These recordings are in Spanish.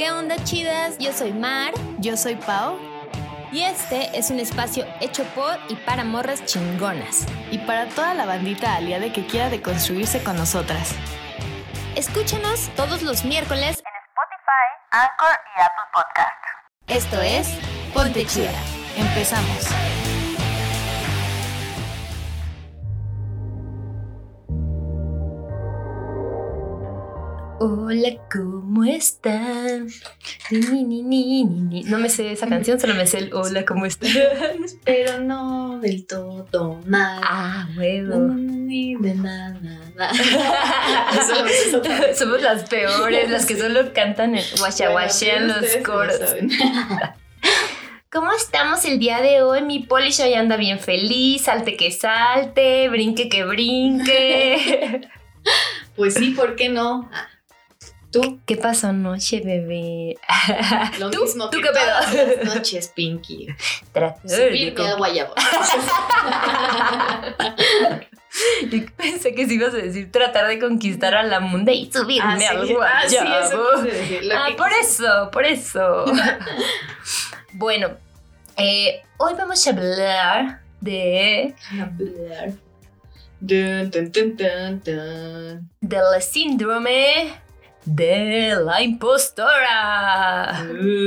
¿Qué onda, chidas? Yo soy Mar. Yo soy Pau. Y este es un espacio hecho por y para morras chingonas. Y para toda la bandita aliada que quiera deconstruirse con nosotras. Escúchanos todos los miércoles en Spotify, Anchor y Apple Podcast. Esto es Ponte Chida. Empezamos. Hola, ¿cómo están? No me sé esa canción, solo me sé el hola, ¿cómo están? Pero no del todo mal. Ah, huevo. Ni de nada. Somos las peores, las que solo cantan el guachaguachean los coros. ¿Cómo estamos el día de hoy? Mi Polish hoy anda bien feliz, salte que salte, brinque que brinque. Pues sí, ¿por qué no? ¿Tú? ¿Qué pasó anoche, bebé? Lo ¿Tú? mismo ¿Tú que qué pedo? todas las noches, Pinky. Subirme al guayabo. Yo pensé que sí ibas a decir tratar de conquistar a la munda y subirme al guayabo. Sí, eso quise decir. Por eso. Bueno, hoy vamos a hablar de... del síndrome de la impostora.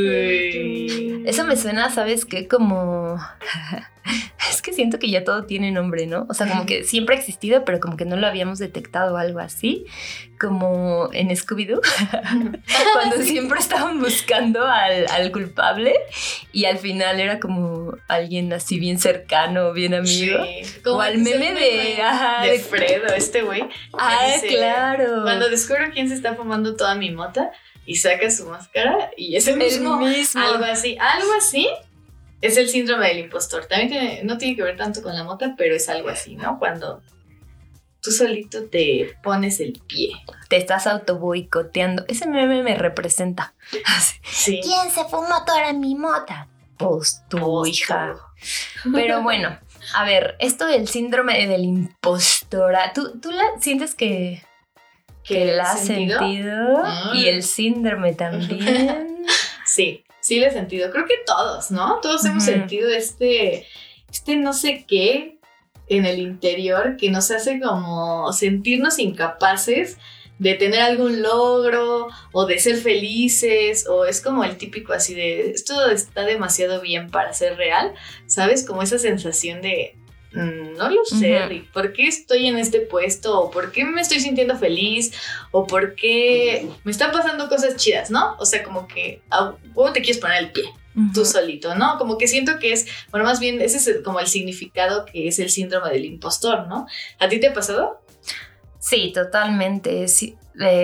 Uy. Eso me suena, ¿sabes qué? Como... Es que siento que ya todo tiene nombre, ¿no? O sea, como que siempre ha existido, pero como que no lo habíamos detectado o algo así. Como en Scooby-Doo. Cuando siempre estaban buscando al culpable y al final era como alguien así bien cercano, bien amigo. Sí. O al meme de Fredo, este güey. Ah, Dice, claro. Cuando descubro quién se está fumando toda mi mota y saca su máscara y es el mismo. Algo así. Es el síndrome del impostor. También no tiene que ver tanto con la mota, pero es algo así, ¿no? Cuando tú solito te pones el pie. Te estás auto boicoteando. Ese meme me representa. Sí. ¿Quién se fumó toda mi mota? Pues tú, hija. Pero bueno, a ver, esto del síndrome del impostor, ¿tú la sientes que la has sentido? Y el síndrome también. Sí lo he sentido. Creo que todos, ¿no? Todos hemos sentido este no sé qué en el interior que nos hace como sentirnos incapaces de tener algún logro o de ser felices, o es como el típico así de esto está demasiado bien para ser real, ¿sabes? Como esa sensación de no lo sé, Rick, ¿por qué estoy en este puesto? ¿O por qué me estoy sintiendo feliz? ¿O por qué me están pasando cosas chidas, no? O sea, como que ¿cómo te quieres poner el pie? Tú solito, ¿no? Como que siento que es, bueno, más bien ese es como el significado que es el síndrome del impostor, ¿no? ¿A ti te ha pasado? Sí, totalmente. Sí,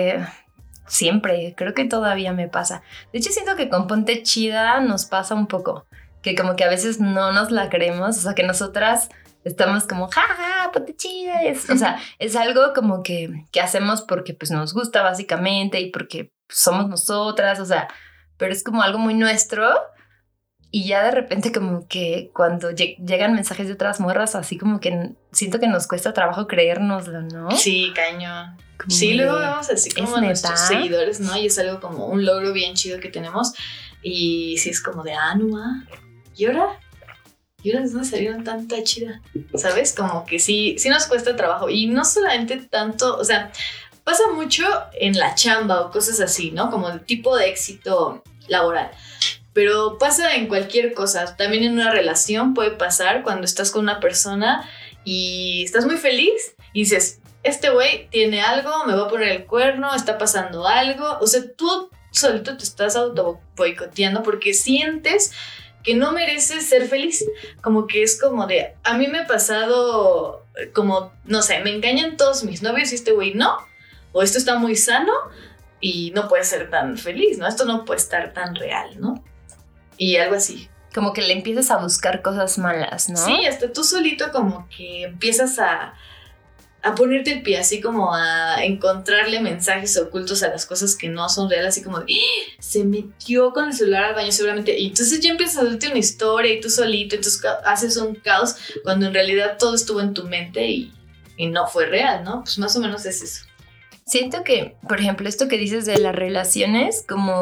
siempre, creo que todavía me pasa. De hecho, siento que con Ponte Chida nos pasa un poco, que como que a veces no nos la creemos, o sea, que nosotras estamos como, jaja, Ponte Chida. O sea, es algo como que hacemos porque pues nos gusta básicamente y porque somos nosotras, o sea, pero es como algo muy nuestro. Y ya de repente como que cuando llegan mensajes de otras morras, así como que siento que nos cuesta trabajo creérnoslo, ¿no? Sí, cañón. Sí, luego vemos así como a nuestros seguidores, ¿no? Y es algo como un logro bien chido que tenemos. Y sí es como de, ¿y ahora? ¿Y ahora de dónde salieron tanta chida? ¿Sabes? Como que sí nos cuesta trabajo. Y no solamente tanto, o sea, pasa mucho en la chamba o cosas así, ¿no? Como el tipo de éxito laboral. Pero pasa en cualquier cosa. También en una relación puede pasar cuando estás con una persona y estás muy feliz y dices, este güey tiene algo, me va a poner el cuerno, está pasando algo. O sea, tú solito te estás auto boicoteando porque sientes que no mereces ser feliz. Como que es como de, a mí me ha pasado como, no sé, me engañan todos mis novios y este güey no. O esto está muy sano y no puede ser tan feliz, ¿no? Esto no puede estar tan real, ¿no? Y algo así. Como que le empiezas a buscar cosas malas, ¿no? Sí, hasta tú solito como que empiezas a ponerte el pie, así como a encontrarle mensajes ocultos a las cosas que no son reales, así como de, se metió con el celular al baño seguramente, y entonces ya empiezas a darte una historia y tú solito, entonces haces un caos cuando en realidad todo estuvo en tu mente y no fue real, ¿no? Pues más o menos es eso. Siento que, por ejemplo, esto que dices de las relaciones, como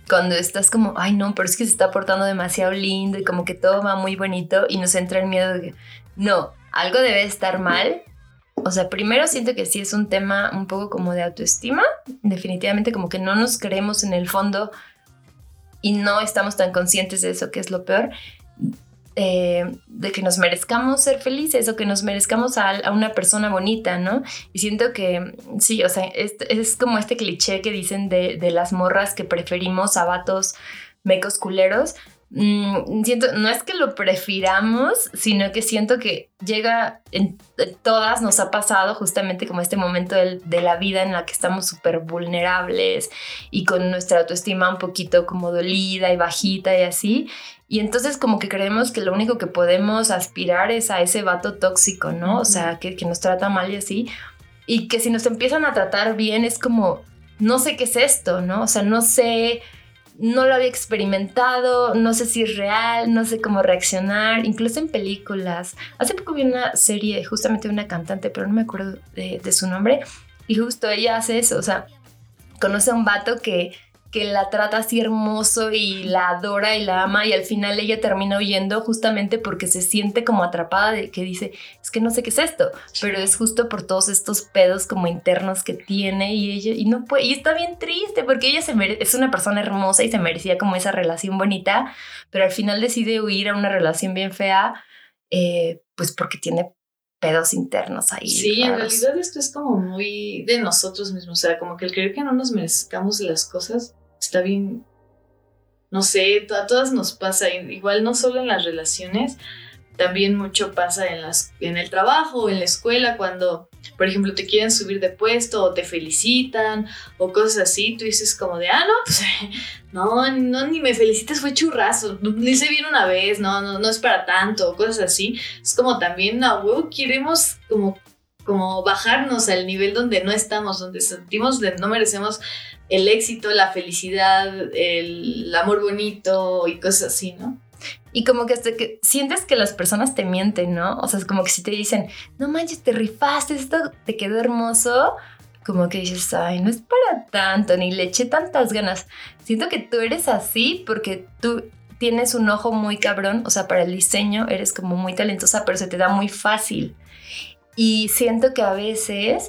cuando estás como, ay no, pero es que se está portando demasiado lindo y como que todo va muy bonito y nos entra el miedo de que, no, algo debe estar mal. O sea, primero siento que sí es un tema un poco como de autoestima, definitivamente como que no nos creemos en el fondo y no estamos tan conscientes de eso, que es lo peor, de que nos merezcamos ser felices o que nos merezcamos a una persona bonita, ¿no? Y siento que sí, o sea, es como este cliché que dicen de las morras que preferimos a vatos mecos culeros. Siento, no es que lo prefiramos, sino que siento que llega en todas, nos ha pasado justamente como este momento de la vida en la que estamos súper vulnerables y con nuestra autoestima un poquito como dolida y bajita y así, y entonces como que creemos que lo único que podemos aspirar es a ese vato tóxico, ¿no? O sea, que nos trata mal y así, y que si nos empiezan a tratar bien es como, no sé qué es esto, ¿no? O sea, no sé, no lo había experimentado, no sé si es real, no sé cómo reaccionar, incluso en películas. Hace poco vi una serie justamente de una cantante, pero no me acuerdo de su nombre, y justo ella hace eso, o sea, conoce a un vato que la trata así hermoso y la adora y la ama, y al final ella termina huyendo justamente porque se siente como atrapada, de que dice, es que no sé qué es esto, pero es justo por todos estos pedos como internos que tiene, y ella y no puede, y está bien triste porque ella es una persona hermosa y se merecía como esa relación bonita, pero al final decide huir a una relación bien fea, pues porque tiene pedos internos ahí. Sí, raros. En realidad esto es como muy de nosotros mismos, o sea, como que el creer que no nos merezcamos las cosas está bien, no sé, a todas nos pasa, igual no solo en las relaciones, también mucho pasa en el trabajo o en la escuela, cuando, por ejemplo, te quieren subir de puesto o te felicitan o cosas así, tú dices como de, no, pues, no, ni me felicites, fue churrazo, ni se viene una vez, no es para tanto, o cosas así. Es como también, queremos como bajarnos al nivel donde no estamos, donde sentimos que no merecemos el éxito, la felicidad, el amor bonito y cosas así, ¿no? Y como que hasta que sientes que las personas te mienten, ¿no? O sea, es como que si te dicen, no manches, te rifaste, esto te quedó hermoso, como que dices, ay, no es para tanto, ni le eché tantas ganas. Siento que tú eres así porque tú tienes un ojo muy cabrón, o sea, para el diseño eres como muy talentosa, pero se te da muy fácil. Y siento que a veces,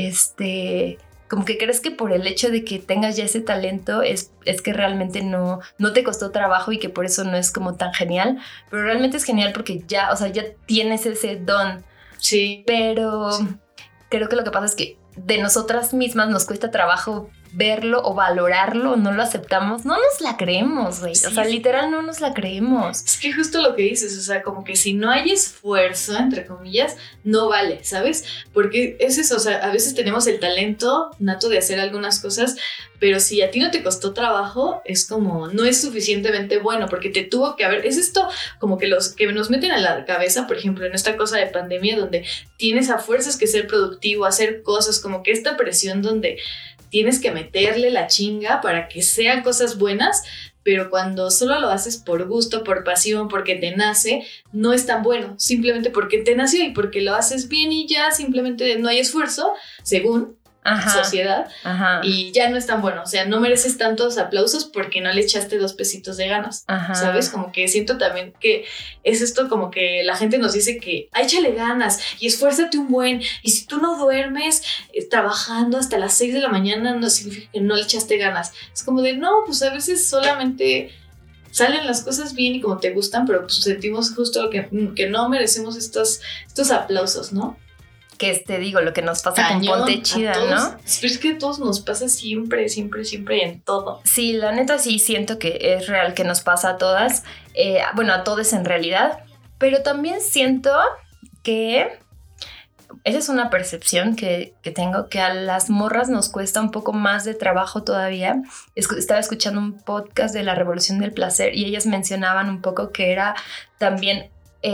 como que crees que por el hecho de que tengas ya ese talento es que realmente no te costó trabajo y que por eso no es como tan genial, pero realmente es genial porque ya, o sea, ya tienes ese don. Sí. Pero sí, creo que lo que pasa es que de nosotras mismas nos cuesta trabajo verlo o valorarlo, no lo aceptamos, no nos la creemos, güey. Sí, o sea, literal no nos la creemos. Es que justo lo que dices, o sea, como que si no hay esfuerzo, entre comillas, no vale, ¿sabes? Porque es eso, o sea, a veces tenemos el talento nato de hacer algunas cosas, pero si a ti no te costó trabajo, es como, no es suficientemente bueno, porque te tuvo que haber, es esto como que los que nos meten a la cabeza, por ejemplo, en esta cosa de pandemia, donde tienes a fuerzas que ser productivo, hacer cosas, como que esta presión donde tienes que meterle la chinga para que sean cosas buenas, pero cuando solo lo haces por gusto, por pasión, porque te nace, no es tan bueno, simplemente porque te nació y porque lo haces bien y ya simplemente no hay esfuerzo, según sociedad, y ya no es tan bueno, o sea, no mereces tantos aplausos porque no le echaste 2 pesitos de ganas, ¿sabes? Como que siento también que es esto como que la gente nos dice que échale ganas y esfuérzate un buen, y si tú no duermes trabajando hasta las 6 de la mañana no significa que no le echaste ganas, es como de no, pues a veces solamente salen las cosas bien y como te gustan, pero pues sentimos justo que no merecemos estos aplausos, ¿no? Que te digo, lo que nos pasa con Ponte Chida, ¿no? Es que a todos nos pasa siempre en todo. Sí, la neta sí siento que es real que nos pasa a todas, bueno, a todos en realidad, pero también siento que esa es una percepción que tengo, que a las morras nos cuesta un poco más de trabajo todavía. Estaba escuchando un podcast de la Revolución del Placer y ellas mencionaban un poco que era también,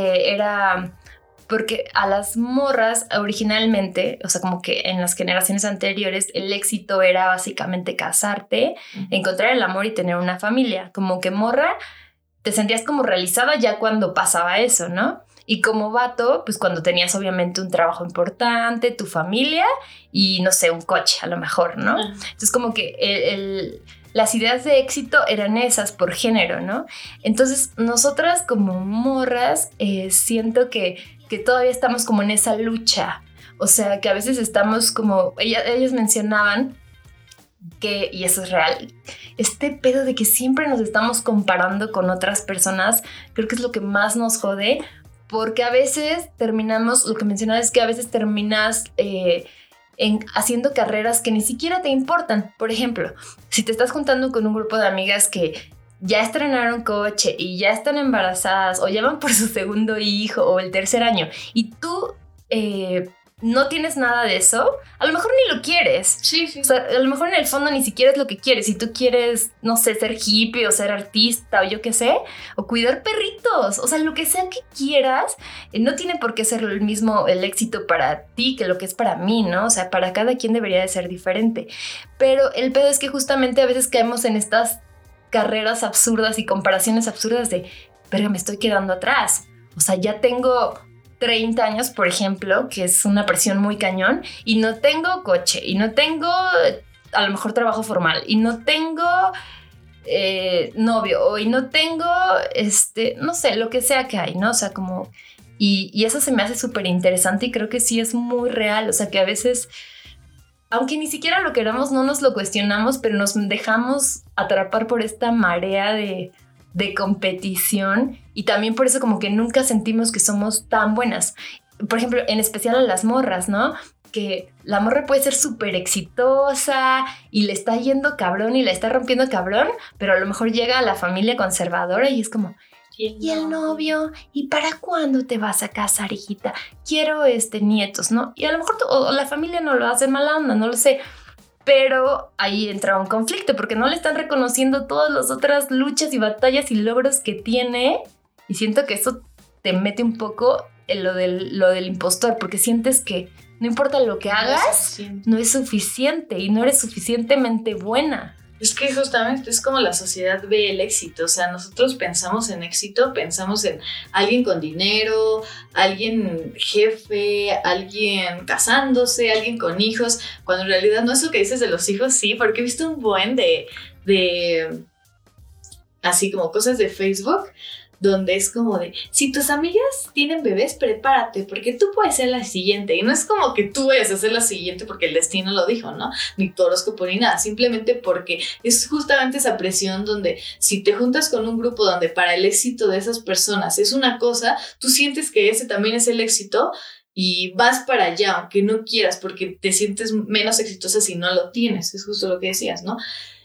porque a las morras originalmente, o sea, como que en las generaciones anteriores, el éxito era básicamente casarte, encontrar el amor y tener una familia. Como que morra, te sentías como realizada ya cuando pasaba eso, ¿no? Y como vato, pues cuando tenías obviamente un trabajo importante, tu familia y, no sé, un coche a lo mejor, ¿no? Entonces como que las ideas de éxito eran esas por género, ¿no? Entonces, nosotras como morras, siento que todavía estamos como en esa lucha. O sea, que a veces estamos como, ellas mencionaban que, y eso es real, este pedo de que siempre nos estamos comparando con otras personas, creo que es lo que más nos jode, porque a veces terminamos, lo que mencionaba es que a veces terminas haciendo carreras que ni siquiera te importan. Por ejemplo, si te estás juntando con un grupo de amigas que ya estrenaron coche y ya están embarazadas o ya van por su segundo hijo o el tercer año y tú no tienes nada de eso, a lo mejor ni lo quieres. Sí. O sea, a lo mejor en el fondo ni siquiera es lo que quieres. Si tú quieres, no sé, ser hippie o ser artista o yo qué sé, o cuidar perritos, o sea, lo que sea que quieras, no tiene por qué ser el mismo el éxito para ti que lo que es para mí, ¿no? O sea, para cada quien debería de ser diferente. Pero el pedo es que justamente a veces caemos en estas carreras absurdas y comparaciones absurdas de, verga, me estoy quedando atrás. O sea, ya tengo 30 años, por ejemplo, que es una presión muy cañón, y no tengo coche, y no tengo a lo mejor trabajo formal, y no tengo novio, y no tengo, no sé, lo que sea que hay, ¿no? O sea, como... Y eso se me hace súper interesante y creo que sí es muy real. O sea, que a veces, aunque ni siquiera lo queramos, no nos lo cuestionamos, pero nos dejamos atrapar por esta marea de competición y también por eso como que nunca sentimos que somos tan buenas. Por ejemplo, en especial a las morras, ¿no? Que la morra puede ser súper exitosa y le está yendo cabrón y la está rompiendo cabrón, pero a lo mejor llega a la familia conservadora y es como... ¿Y el novio? ¿Y para cuándo te vas a casar, hijita? Quiero nietos, ¿no? Y a lo mejor o la familia no lo hace mala onda, no lo sé. Pero ahí entra un conflicto porque no le están reconociendo todas las otras luchas y batallas y logros que tiene. Y siento que eso te mete un poco en lo del impostor, porque sientes que no importa lo que hagas, no es suficiente y no eres suficientemente buena. Es que justamente es como la sociedad ve el éxito. O sea, nosotros pensamos en éxito, pensamos en alguien con dinero, alguien jefe, alguien casándose, alguien con hijos, cuando en realidad no es lo que dices de los hijos, sí, porque he visto un buen de así como cosas de Facebook donde es como de, si tus amigas tienen bebés, prepárate, porque tú puedes ser la siguiente. Y no es como que tú vayas a ser la siguiente porque el destino lo dijo, ¿no? Ni tu horóscopo ni nada, simplemente porque es justamente esa presión donde si te juntas con un grupo donde para el éxito de esas personas es una cosa, tú sientes que ese también es el éxito y vas para allá, aunque no quieras, porque te sientes menos exitosa si no lo tienes. Es justo lo que decías, ¿no?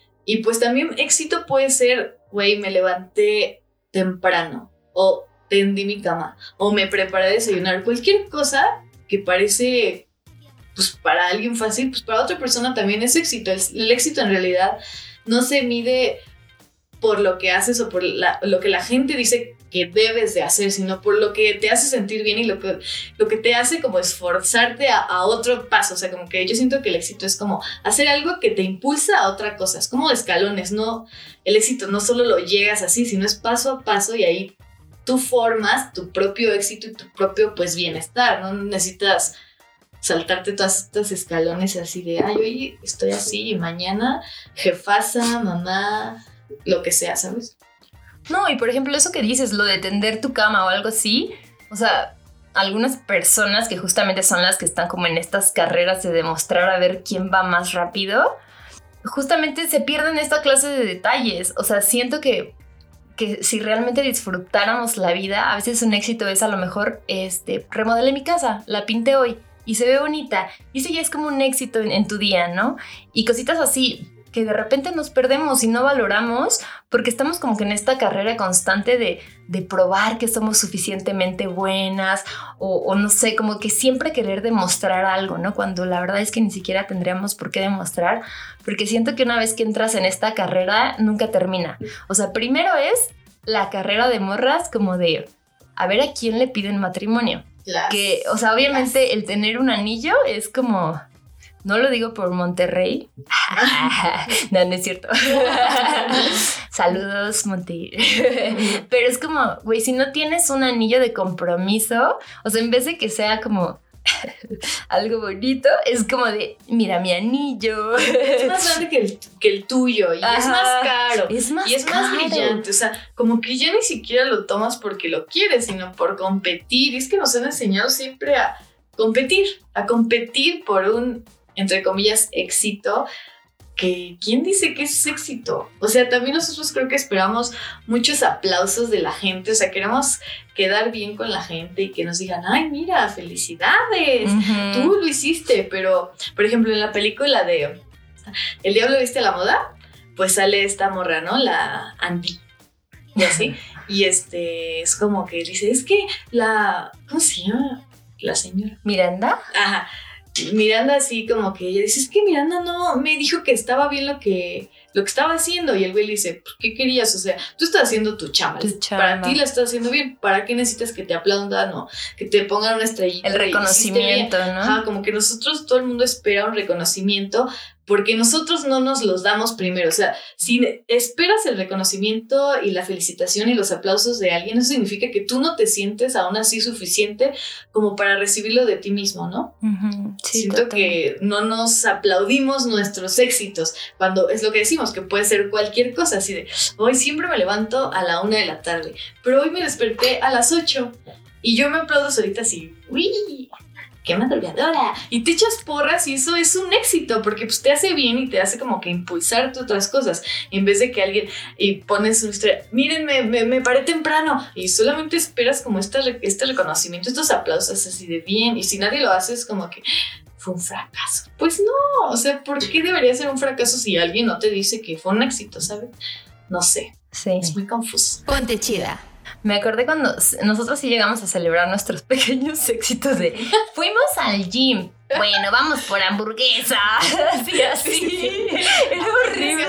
Y pues también éxito puede ser, güey, me levanté temprano, o tendí mi cama, o me preparé a desayunar, cualquier cosa que parece pues para alguien fácil, pues para otra persona también es éxito. El éxito en realidad no se mide por lo que haces o por lo que la gente dice que debes de hacer, sino por lo que te hace sentir bien y lo que te hace como esforzarte a otro paso. O sea, como que yo siento que el éxito es como hacer algo que te impulsa a otra cosa, es como de escalones, ¿no? El éxito no solo lo llegas así, sino es paso a paso y ahí tú formas tu propio éxito y tu propio pues bienestar, no necesitas saltarte todas estas escalones así de, ay, hoy estoy así y mañana jefasa, mamá, lo que sea, ¿sabes? No, y por ejemplo eso que dices, lo de tender tu cama o algo así, o sea, algunas personas que justamente son las que están como en estas carreras de demostrar a ver quién va más rápido, justamente se pierden esta clase de detalles. O sea, siento que si realmente disfrutáramos la vida, a veces un éxito es a lo mejor, remodelé mi casa, la pinté hoy y se ve bonita, y eso ya es como un éxito en tu día, ¿no? Y cositas así que de repente nos perdemos y no valoramos porque estamos como que en esta carrera constante de probar que somos suficientemente buenas o no sé, como que siempre querer demostrar algo, ¿no? Cuando la verdad es que ni siquiera tendríamos por qué demostrar, porque siento que una vez que entras en esta carrera nunca termina. O sea, primero es la carrera de morras como de a ver a quién le piden matrimonio. Que, o sea, obviamente el tener un anillo es como... No lo digo por Monterrey. No, no es cierto. Saludos, Monterrey. Pero es como, güey, si no tienes un anillo de compromiso, o sea, en vez de que sea como algo bonito, es como de, mira mi anillo. Es más grande que el tuyo y es más caro. Es más y es caro. más brillante. O sea, como que ya ni siquiera lo tomas porque lo quieres, sino por competir. Y es que nos han enseñado siempre a competir por un, entre comillas, éxito. Que ¿quién dice que es éxito? O sea, también nosotros creo que esperamos muchos aplausos de la gente, o sea, queremos quedar bien con la gente y que nos digan, ay, mira, felicidades, tú lo hiciste, pero, por ejemplo, en la película de El Diablo Viste a la Moda, pues sale esta morra, ¿no? La Andy, y así, y es como que dice, es que ¿cómo se llama? La señora. ¿Miranda? Ajá. Miranda así como que ella dice, es que Miranda no me dijo que estaba bien lo que estaba haciendo, y el güey le dice, pues, ¿qué querías? O sea, tú estás haciendo tu chamba. Para ti la estás haciendo bien, ¿para qué necesitas que te aplaudan o que te pongan una estrellita? El reconocimiento, ¿no? Ajá, como que nosotros, todo el mundo espera un reconocimiento porque nosotros no nos los damos primero. O sea, si esperas el reconocimiento y la felicitación y los aplausos de alguien, eso significa que tú no te sientes aún así suficiente como para recibirlo de ti mismo, ¿no? Sí, siento que no nos aplaudimos nuestros éxitos cuando es lo que decimos, que puede ser cualquier cosa, así de, hoy siempre me levanto a la 1 de la tarde, pero hoy me desperté a las 8 y yo me aplaudo solita así, uy, qué madrugadora, y te echas porras y eso es un éxito porque pues te hace bien y te hace como que impulsarte otras cosas en vez de que alguien y pones una historia, miren, me paré temprano y solamente esperas como este reconocimiento, estos aplausos así de bien, y si nadie lo hace es como que fue un fracaso. Pues no, o sea, ¿por qué debería ser un fracaso si alguien no te dice que fue un éxito, ¿sabes? No sé, sí. Es muy confuso. Ponte chida. Me acordé cuando nosotros sí llegamos a celebrar nuestros pequeños éxitos de fuimos al gym. Bueno, vamos por hamburguesa. Así. Era horrible.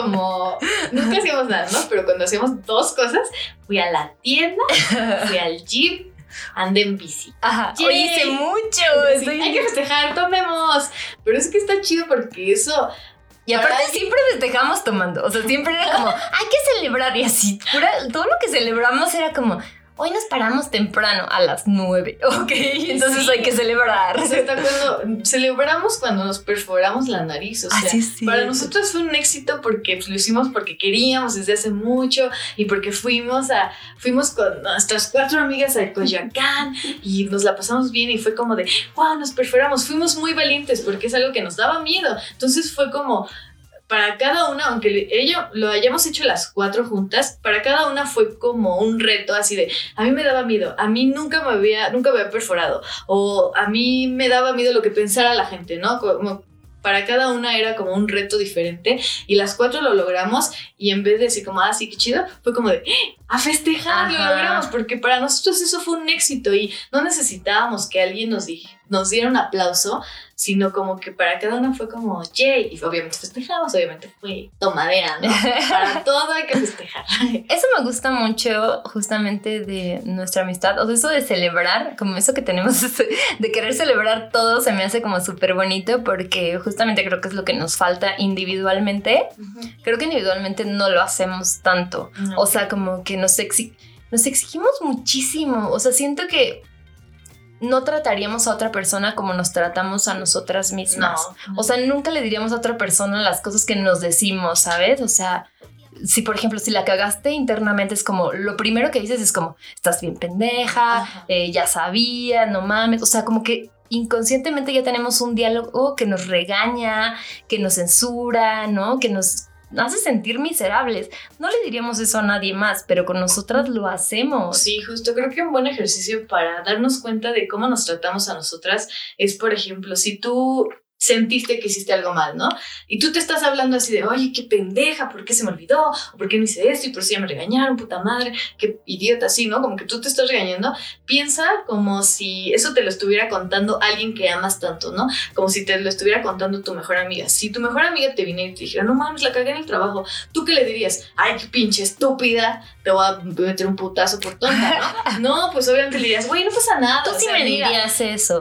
Nunca hacíamos nada, ¿no? Pero cuando hacíamos dos cosas, fui a la tienda, fui al gym, andé en bici. Ajá. Hoy hice mucho. Sí, hay que festejar, tomemos. Pero es que está chido porque eso... Y aparte siempre festejamos tomando, o sea, siempre era como, hay que celebrar, y así, todo lo que celebramos era como, hoy nos paramos temprano a las 9, ok, entonces sí. Hay que celebrar. O sea, hasta cuando celebramos cuando nos perforamos la nariz, o sea, sí. Para nosotros fue un éxito porque pues, lo hicimos porque queríamos desde hace mucho y porque fuimos con nuestras 4 amigas a Coyoacán y nos la pasamos bien y fue como de, wow, nos perforamos, fuimos muy valientes porque es algo que nos daba miedo, entonces fue como... Para cada una, aunque lo hayamos hecho las 4 juntas, para cada una fue como un reto así de, a mí me daba miedo, a mí nunca me había perforado, o a mí me daba miedo lo que pensara la gente, ¿no? Como para cada una era como un reto diferente y las 4 lo logramos y en vez de decir como, sí, qué chido, fue como de, a festejar, lo logramos, porque para nosotros eso fue un éxito y no necesitábamos que alguien nos diera un aplauso, sino como que para cada una fue como, yay, y obviamente festejamos, obviamente fue tomadera, ¿no? Para todo hay que festejar. Eso me gusta mucho justamente de nuestra amistad, o sea, eso de celebrar, como eso que tenemos de querer celebrar todo, se me hace como súper bonito porque justamente creo que es lo que nos falta individualmente. Creo que individualmente no lo hacemos tanto, o sea, como que nos exigimos muchísimo, o sea, siento que no trataríamos a otra persona como nos tratamos a nosotras mismas. No. O sea, nunca le diríamos a otra persona las cosas que nos decimos, ¿sabes? O sea, si por ejemplo, si la cagaste internamente es como, lo primero que dices es como, estás bien pendeja, ya sabía, no mames, o sea, como que inconscientemente ya tenemos un diálogo que nos regaña, que nos censura, ¿no? Que nos hace sentir miserables. No le diríamos eso a nadie más, pero con nosotras lo hacemos. Sí, justo creo que un buen ejercicio para darnos cuenta de cómo nos tratamos a nosotras es, por ejemplo, si tú sentiste que hiciste algo mal, ¿no? Y tú te estás hablando así de, oye, qué pendeja, ¿por qué se me olvidó? ¿O por qué no hice esto? Y por eso ya me regañaron, puta madre, qué idiota, así, ¿no? Como que tú te estás regañando. Piensa como si eso te lo estuviera contando alguien que amas tanto, ¿no? Como si te lo estuviera contando tu mejor amiga. Si tu mejor amiga te viniera y te dijera, no mames, la cagué en el trabajo, ¿tú qué le dirías? Ay, qué pinche estúpida, te voy a meter un putazo por tonta, ¿no? No, pues obviamente le dirías, güey, no pasa nada. Tú sí me dirías eso.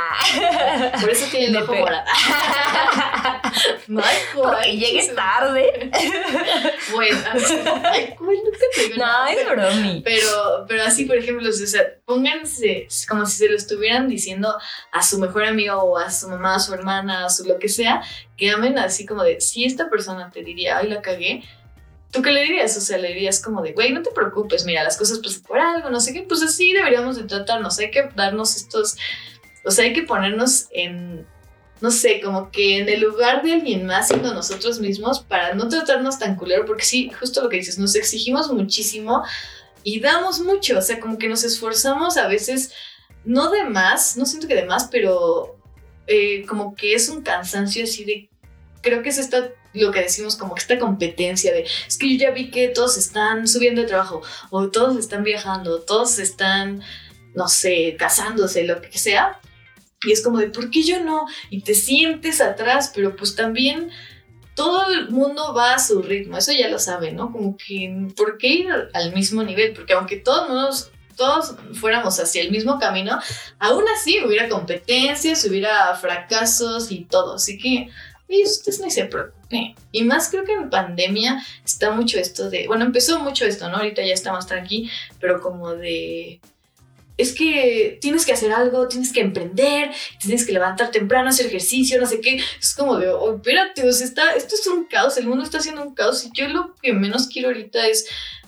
Por eso tiene el ojo morado. Porque llegues tarde. Bueno, ay, nunca te digo no, es bromi. Pero así, por ejemplo, o sea, pónganse como si se lo estuvieran diciendo a su mejor amigo o a su mamá, a su hermana, a su lo que sea, que amen así como de, si esta persona te diría, ay, la cagué, ¿tú qué le dirías? O sea, le dirías como de, güey, no te preocupes, mira, las cosas pasan por algo, no sé qué, pues así deberíamos de tratarnos, hay que darnos estos, o sea, hay que ponernos en, no sé, como que en el lugar de alguien más siendo nosotros mismos para no tratarnos tan culero, porque sí, justo lo que dices, nos exigimos muchísimo y damos mucho, o sea, como que nos esforzamos a veces, no de más, no siento que de más, pero como que es un cansancio así de, creo que es lo que decimos como que esta competencia de, es que yo ya vi que todos están subiendo de trabajo, o todos están viajando, todos están, no sé, casándose, lo que sea, y es como de, ¿por qué yo no? Y te sientes atrás, pero pues también todo el mundo va a su ritmo, eso ya lo saben, ¿no? Como que, ¿por qué ir al mismo nivel? Porque aunque todos fuéramos hacia el mismo camino, aún así hubiera competencias, hubiera fracasos y todo, así que ustedes no se preocupen. Y más creo que en pandemia está mucho esto de, bueno, empezó mucho esto, ¿no? Ahorita ya está más tranqui, pero como de, es que tienes que hacer algo, tienes que emprender, tienes que levantar temprano, hacer ejercicio, no sé qué. Es como de, oh, espérate, o sea, esto es un caos, el mundo está haciendo un caos y yo lo que menos quiero ahorita es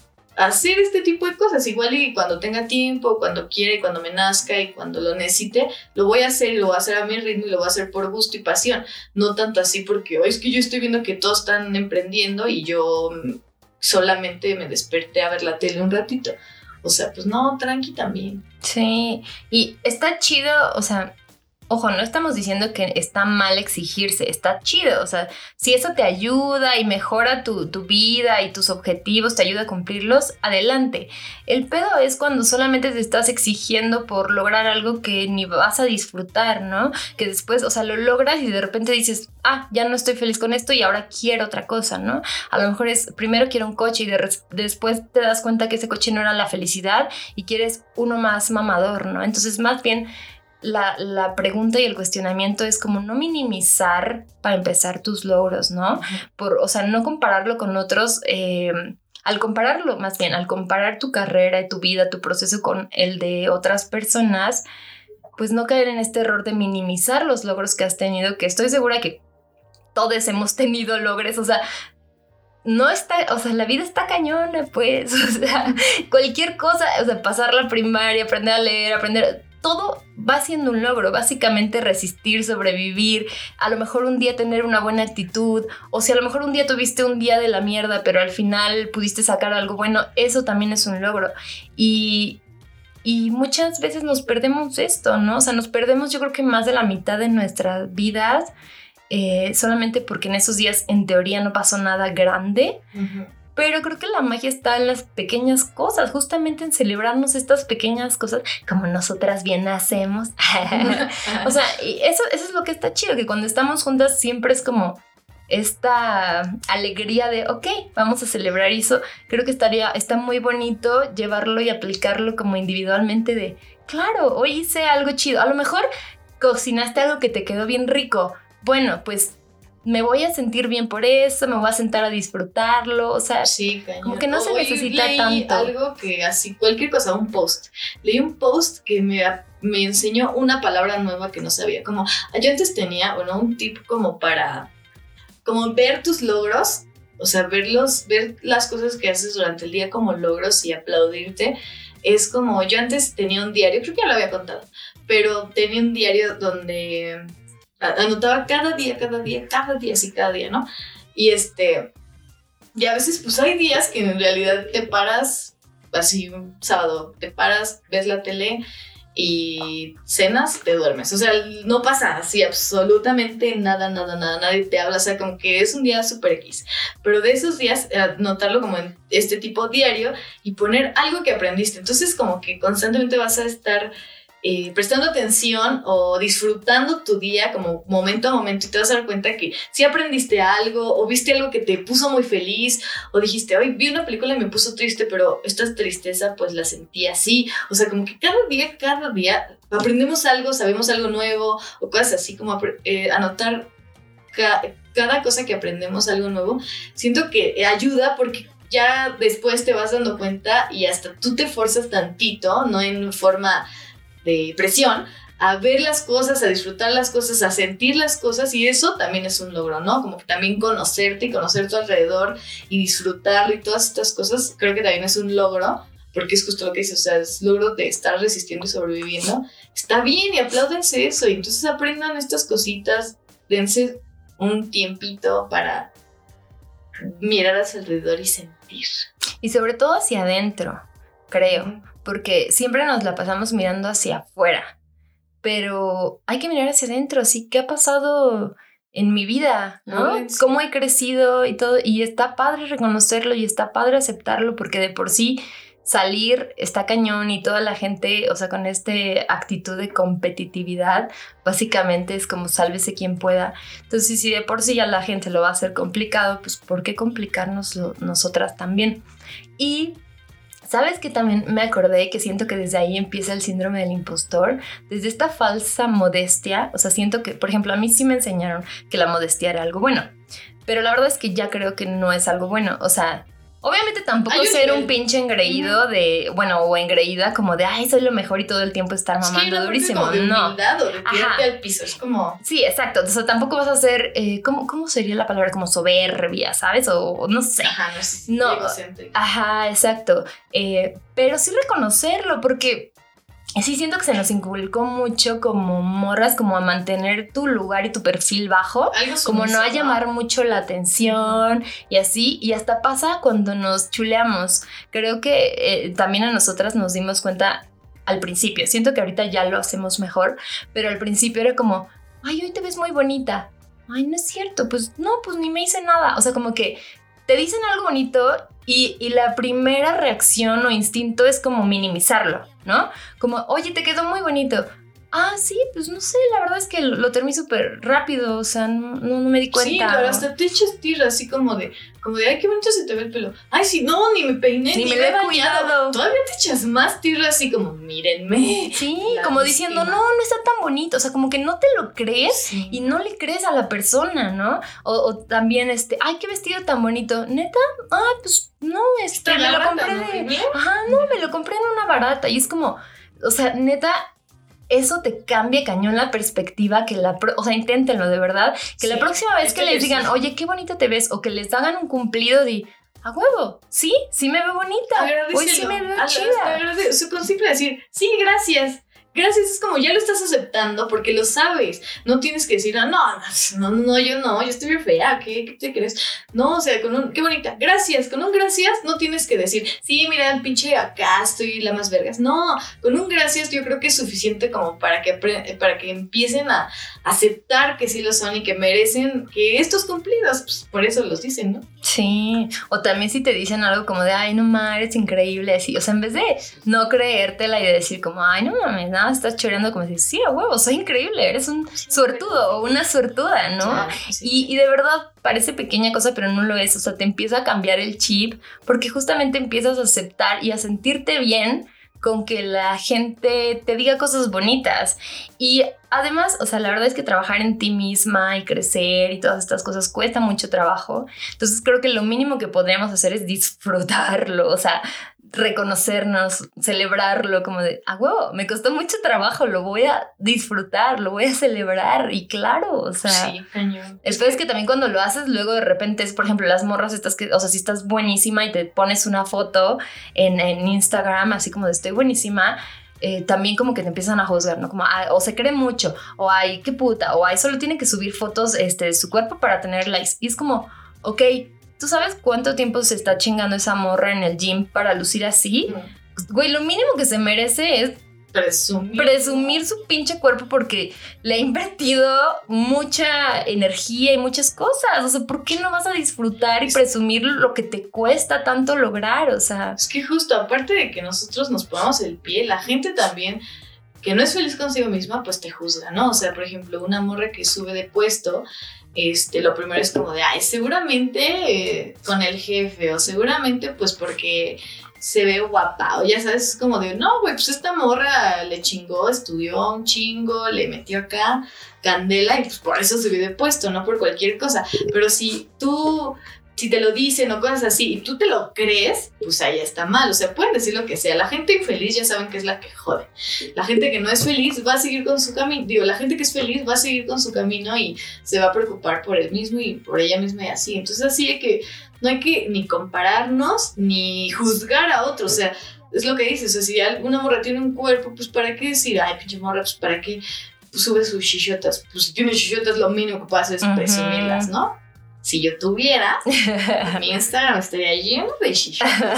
hacer este tipo de cosas, igual y cuando tenga tiempo, cuando quiera y cuando me nazca y cuando lo necesite, lo voy a hacer y lo voy a hacer a mi ritmo y lo voy a hacer por gusto y pasión, no tanto así porque es que yo estoy viendo que todos están emprendiendo y yo solamente me desperté a ver la tele un ratito, o sea, pues no, tranqui también. Sí, y está chido, o sea, ojo, no estamos diciendo que está mal exigirse, está chido, o sea, si eso te ayuda y mejora tu vida y tus objetivos, te ayuda a cumplirlos, adelante. El pedo es cuando solamente te estás exigiendo por lograr algo que ni vas a disfrutar, ¿no? Que después, o sea, lo logras y de repente dices, ya no estoy feliz con esto y ahora quiero otra cosa, ¿no? A lo mejor es, primero quiero un coche y después te das cuenta que ese coche no era la felicidad y quieres uno más mamador, ¿no? Entonces, más bien, la pregunta y el cuestionamiento es como no minimizar, para empezar, tus logros, ¿no? O sea, no compararlo con otros. Al comparar tu carrera y tu vida, tu proceso con el de otras personas, pues no caer en este error de minimizar los logros que has tenido, que estoy segura que todos hemos tenido logros, o sea, no está, o sea, la vida está cañona, pues, o sea, cualquier cosa, o sea, pasar la primaria, aprender a leer, todo va siendo un logro, básicamente resistir, sobrevivir, a lo mejor un día tener una buena actitud, o si a lo mejor un día tuviste un día de la mierda, pero al final pudiste sacar algo bueno, eso también es un logro. Y muchas veces nos perdemos esto, ¿no? O sea, nos perdemos yo creo que más de la mitad de nuestras vidas, solamente porque en esos días en teoría no pasó nada grande. Uh-huh. Pero creo que la magia está en las pequeñas cosas, justamente en celebrarnos estas pequeñas cosas, como nosotras bien hacemos. O sea, y eso es lo que está chido, que cuando estamos juntas siempre es como esta alegría de, ok, vamos a celebrar eso. Creo que está muy bonito llevarlo y aplicarlo como individualmente de, claro, hoy hice algo chido. A lo mejor cocinaste algo que te quedó bien rico. Bueno, pues me voy a sentir bien por eso, me voy a sentar a disfrutarlo, o sea, sí, como que no se necesita tanto. Algo que así, cualquier cosa, un post. Leí un post que me enseñó una palabra nueva que no sabía, como yo antes tenía, bueno, un tip como para, como ver tus logros, o sea, ver las cosas que haces durante el día como logros y aplaudirte. Es como, yo antes tenía un diario, creo que ya lo había contado, pero tenía un diario donde anotaba cada día, ¿no? Y y a veces pues hay días que en realidad te paras, así un sábado, te paras, ves la tele y cenas, te duermes. O sea, no pasa así absolutamente nada, nadie te habla, o sea, como que es un día súper X. Pero de esos días, anotarlo como en este tipo diario y poner algo que aprendiste. Entonces como que constantemente vas a estar prestando atención o disfrutando tu día como momento a momento y te vas a dar cuenta que si aprendiste algo o viste algo que te puso muy feliz o dijiste, hoy vi una película y me puso triste, pero esta tristeza pues la sentí así. O sea, como que cada día aprendemos algo, sabemos algo nuevo o cosas así, como anotar cada cosa que aprendemos algo nuevo, siento que ayuda porque ya después te vas dando cuenta y hasta tú te forzas tantito, no en forma de presión, a ver las cosas, a disfrutar las cosas, a sentir las cosas, y eso también es un logro, ¿no? Como que también conocerte y conocer tu alrededor y disfrutarlo y todas estas cosas, creo que también es un logro, porque es justo lo que dices, o sea, es logro de estar resistiendo y sobreviviendo. Está bien y apláudense eso, y entonces aprendan estas cositas, dense un tiempito para mirar hacia alrededor y sentir. Y sobre todo hacia adentro, creo, porque siempre nos la pasamos mirando hacia afuera, pero hay que mirar hacia adentro, así, ¿qué ha pasado en mi vida? ¿No? Sí. ¿Cómo he crecido y todo? Y está padre reconocerlo y está padre aceptarlo, porque de por sí salir está cañón y toda la gente, o sea, con este actitud de competitividad, básicamente es como sálvese quien pueda. Entonces, si de por sí ya la gente lo va a hacer complicado, pues ¿por qué complicarnoslo nosotras también? Y ¿sabes qué? También me acordé que siento que desde ahí empieza el síndrome del impostor, desde esta falsa modestia. O sea, siento que, por ejemplo, a mí sí me enseñaron que la modestia era algo bueno, pero la verdad es que ya creo que no es algo bueno. O sea, obviamente tampoco ser un pinche engreído de, bueno, o engreída como de, ay, soy lo mejor y todo el tiempo estar mamando durísimo. Como de humildad, o de tirarte al piso, es como... Sí, exacto, o sea, tampoco vas a ser, ¿cómo sería la palabra? Como soberbia, ¿sabes? O no sé. Ajá, no, egocéntrico. Ajá, exacto. Pero sí reconocerlo, porque... Sí, siento que se nos inculcó mucho como morras, como a mantener tu lugar y tu perfil bajo, como no a llamar mucho la atención y así, y hasta pasa cuando nos chuleamos. Creo que también a nosotras nos dimos cuenta al principio, siento que ahorita ya lo hacemos mejor, pero al principio era como, ay, hoy te ves muy bonita. Ay, no es cierto, pues no, pues ni me hice nada. O sea, como que te dicen algo bonito y la primera reacción o instinto es como minimizarlo, ¿no? Como, oye, te quedó muy bonito. Ah, sí, pues no sé, la verdad es que lo terminé súper rápido, o sea, no me di cuenta. Sí, pero hasta te echas tira así como de, ay, qué bonito se te ve el pelo. Ay, sí, no, ni me peiné, ni me he bañado. Todavía te echas más tira así como, mírenme. Sí, como diciendo, no está tan bonito, o sea, como que no te lo crees y no le crees a la persona, ¿no? O también, ay, qué vestido tan bonito, ¿neta? Ah, pues no, me lo compré de... Ajá, no, me lo compré en una barata y es como, o sea, neta... Eso te cambia cañón la perspectiva, o sea, inténtenlo de verdad, que la próxima vez que les digan, oye, qué bonita te ves, o que les hagan un cumplido de, a huevo, sí me veo bonita, hoy sí me veo chida. Con simple decir, sí, gracias, es como ya lo estás aceptando porque lo sabes. No tienes que decir, no, yo estoy bien fea, ¿qué te crees? No, o sea, qué bonita, gracias. Con un gracias no tienes que decir, sí, mira, el pinche acá estoy la más vergas. No, con un gracias yo creo que es suficiente como para que empiecen a aceptar que sí lo son y que merecen que estos cumplidos, pues por eso los dicen, ¿no? Sí, o también si te dicen algo como de, ay, no mames, eres increíble, así, o sea, en vez de no creértela y de decir como, ay, no mames, nada, estás choreando, como decir, sí, a huevo, soy increíble, eres un suertudo o una suertuda, ¿no? Claro, sí. Y de verdad parece pequeña cosa, pero no lo es, o sea, te empieza a cambiar el chip porque justamente empiezas a aceptar y a sentirte bien con que la gente te diga cosas bonitas. Y además, o sea, la verdad es que trabajar en ti misma y crecer y todas estas cosas cuesta mucho trabajo. Entonces creo que lo mínimo que podríamos hacer es disfrutarlo, o sea, reconocernos, celebrarlo, como de, huevo, me costó mucho trabajo, lo voy a disfrutar, lo voy a celebrar. Y claro, o sea, sí, cañón. El peor es que también cuando lo haces, luego de repente es, por ejemplo, las morras estas que, o sea, si estás buenísima y te pones una foto en Instagram, así como de estoy buenísima, también como que te empiezan a juzgar, ¿no? Como, o se cree mucho, o ay, qué puta, o ay, solo tiene que subir fotos de su cuerpo para tener likes. Y es como, ok, ¿tú sabes cuánto tiempo se está chingando esa morra en el gym para lucir así? Güey, lo mínimo que se merece es presumir su pinche cuerpo porque le ha invertido mucha energía y muchas cosas. O sea, ¿por qué no vas a disfrutar y presumir lo que te cuesta tanto lograr? O sea, es que justo, aparte de que nosotros nos ponemos el pie, la gente también que no es feliz consigo misma, pues te juzga, ¿no? O sea, por ejemplo, una morra que sube de puesto, lo primero es como de, ay, seguramente con el jefe, o seguramente pues porque se ve guapa, o ya sabes, es como de, no, güey, pues esta morra le chingó, estudió un chingo, le metió acá candela y pues por eso subió de puesto, no por cualquier cosa. Pero si te lo dicen o cosas así y tú te lo crees, pues ahí está mal. O sea, pueden decir lo que sea. La gente infeliz ya saben que es la que jode. La gente que no es feliz va a seguir con su camino. La gente que es feliz va a seguir con su camino y se va a preocupar por él mismo y por ella misma y así. Entonces así de que no hay que ni compararnos ni juzgar a otros. O sea, es lo que dices. O sea, si alguna morra tiene un cuerpo, pues ¿para qué decir? Ay, pinche morra, pues ¿para qué sube sus chichotas? Pues si tiene chichotas, lo mínimo que puede hacer es presumirlas, ¿no? Si yo tuviera, mi Instagram estaría lleno de chichotas.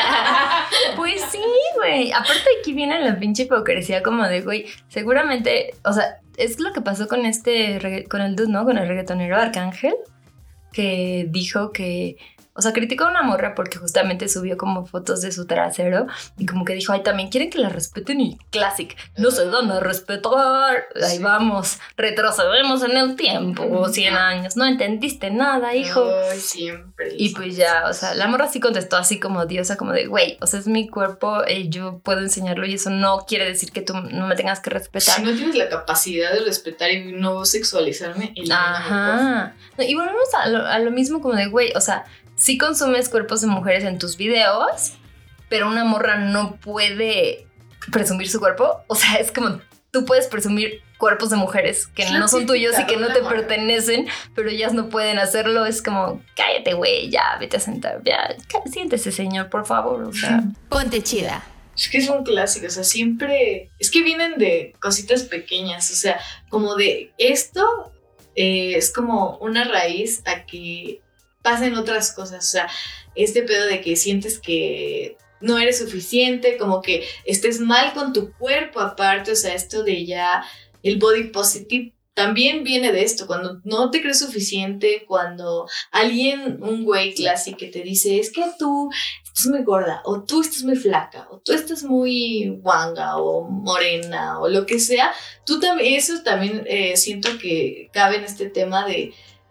Pues sí, güey. Aparte aquí viene la pinche hipocresía como de, güey, seguramente, o sea, es lo que pasó con con el dude, ¿no? Con el reggaetonero Arcángel, que dijo que, o sea, criticó a una morra porque justamente subió como fotos de su trasero y como que dijo, ay, también quieren que la respeten y classic, no se dan a respetar. Ahí vamos, retrocedemos en el tiempo, 100 años, no entendiste nada, hijo. Ay, siempre. Y pues ya, o sea, la morra sí contestó así como diosa, como de, güey, o sea, es mi cuerpo, yo puedo enseñarlo y eso no quiere decir que tú no me tengas que respetar. Si no tienes la capacidad de respetar y no sexualizarme, ajá. No, y volvemos a lo mismo como de, güey, o sea, sí consumes cuerpos de mujeres en tus videos, pero una morra no puede presumir su cuerpo. O sea, es como tú puedes presumir cuerpos de mujeres que no son tuyos y que no te pertenecen, pero ellas no pueden hacerlo. Es como, cállate, güey, ya, vete a sentar, ya, siéntese, señor, por favor. O sea, ponte chida. Es que es un clásico, o sea, siempre... Es que vienen de cositas pequeñas, o sea, como de esto es como una raíz a que pasen otras cosas, o sea, este pedo de que sientes que no eres suficiente, como que estés mal con tu cuerpo aparte, o sea, esto de ya el body positive también viene de esto, cuando no te crees suficiente, cuando alguien, un güey clásico que te dice, es que tú estás muy gorda, o tú estás muy flaca, o tú estás muy guanga, o morena, o lo que sea, tú también, eso también siento que cabe en este tema de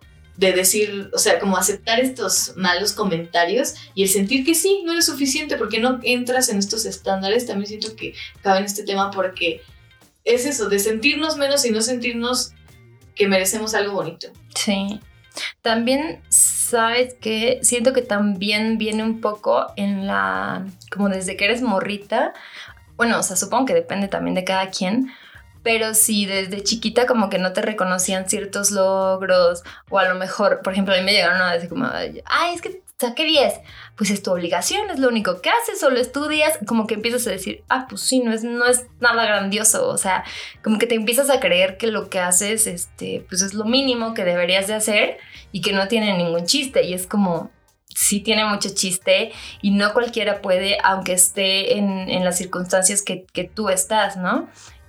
decir, o sea, como aceptar estos malos comentarios y el sentir que sí, no eres suficiente porque no entras en estos estándares, también siento que cabe en este tema porque es eso, de sentirnos menos y no sentirnos que merecemos algo bonito. Sí. También, ¿sabes qué? Siento que también viene un poco en como desde que eres morrita, bueno, o sea, supongo que depende también de cada quien, pero si desde chiquita como que no te reconocían ciertos logros, o a lo mejor, por ejemplo, a mí me llegaron a decir como, ay, es que saqué 10, pues es tu obligación, es lo único que haces, solo estudias, como que empiezas a decir, pues sí, no es nada grandioso, o sea, como que te empiezas a creer que lo que haces, pues es lo mínimo que deberías de hacer y que no tiene ningún chiste, y es como... Sí tiene mucho chiste y no cualquiera puede, aunque esté en las circunstancias que tú estás, ¿no?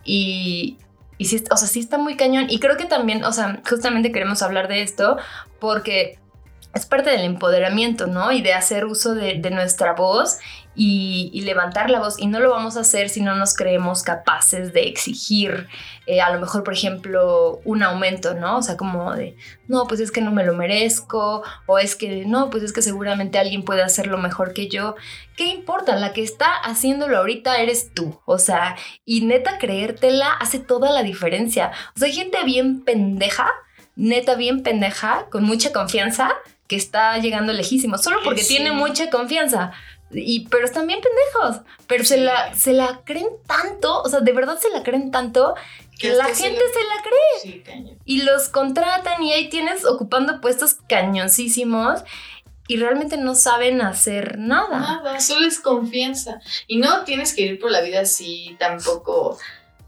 Y sí, o sea, sí está muy cañón. Y creo que también, o sea, justamente queremos hablar de esto porque es parte del empoderamiento, ¿no? Y de hacer uso de nuestra voz y levantar la voz. Y no lo vamos a hacer si no nos creemos capaces de exigir, a lo mejor, por ejemplo, un aumento, ¿no? O sea, como de, no, pues es que no me lo merezco. O es que, no, pues es que seguramente alguien puede hacerlo mejor que yo. ¿Qué importa? La que está haciéndolo ahorita eres tú. O sea, y neta creértela hace toda la diferencia. O sea, hay gente bien pendeja, neta bien pendeja, con mucha confianza, que está llegando lejísimo, solo porque tiene mucha confianza. Pero están bien pendejos. Pero se la creen tanto, o sea, de verdad se la creen tanto que la gente se la cree. Sí, cañón. Y los contratan y ahí tienes ocupando puestos cañoncísimos y realmente no saben hacer nada. Nada, solo es confianza. Y no tienes que ir por la vida así tampoco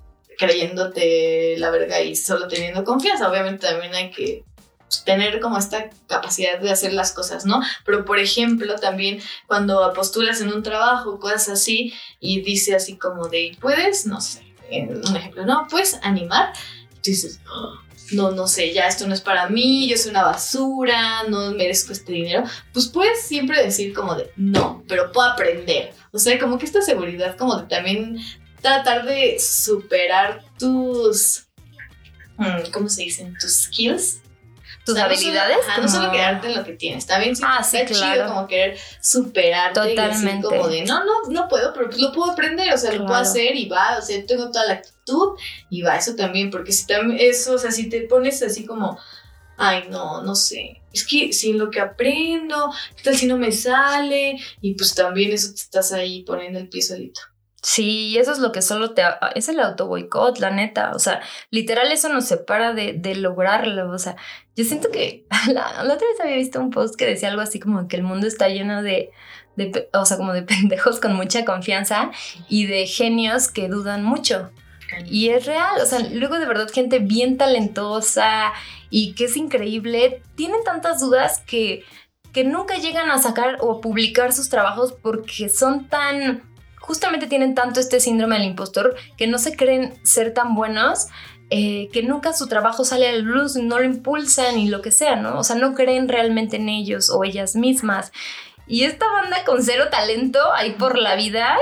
creyéndote la verga y solo teniendo confianza. Obviamente también hay que tener como esta capacidad de hacer las cosas, ¿no? Pero, por ejemplo, también cuando postulas en un trabajo, cosas así, y dice así como de, ¿puedes? No sé, un ejemplo, ¿no? ¿Puedes animar? Dices, no sé, ya esto no es para mí, yo soy una basura, no merezco este dinero. Pues puedes siempre decir como de, no, pero puedo aprender. O sea, como que esta seguridad como de también tratar de superar tus, ¿cómo se dicen? Tus skills. ¿Tus habilidades? No solo quedarte en lo que tienes. También sí, está chido como querer superarte. Totalmente. Y decir como de, no puedo, pero pues lo puedo aprender, o sea, lo puedo hacer y va, o sea, tengo toda la actitud y va, eso también, porque si también eso, o sea, si te pones así como, ay, no sé, es que sin lo que aprendo, ¿qué tal si no me sale? Y pues también eso te estás ahí poniendo el pie solito. Sí, eso es lo que solo es el autoboicot, la neta, o sea, literal eso nos separa de lograrlo, o sea, yo siento que la otra vez había visto un post que decía algo así como que el mundo está lleno o sea, como de pendejos con mucha confianza y de genios que dudan mucho. Y es real, o sea, luego de verdad gente bien talentosa y que es increíble, tienen tantas dudas que nunca llegan a sacar o publicar sus trabajos porque son justamente tienen tanto este síndrome del impostor que no se creen ser tan buenos, que nunca su trabajo sale a la luz, no lo impulsan y lo que sea, ¿no? O sea, no creen realmente en ellos o ellas mismas. Y esta banda con cero talento ahí por la vida,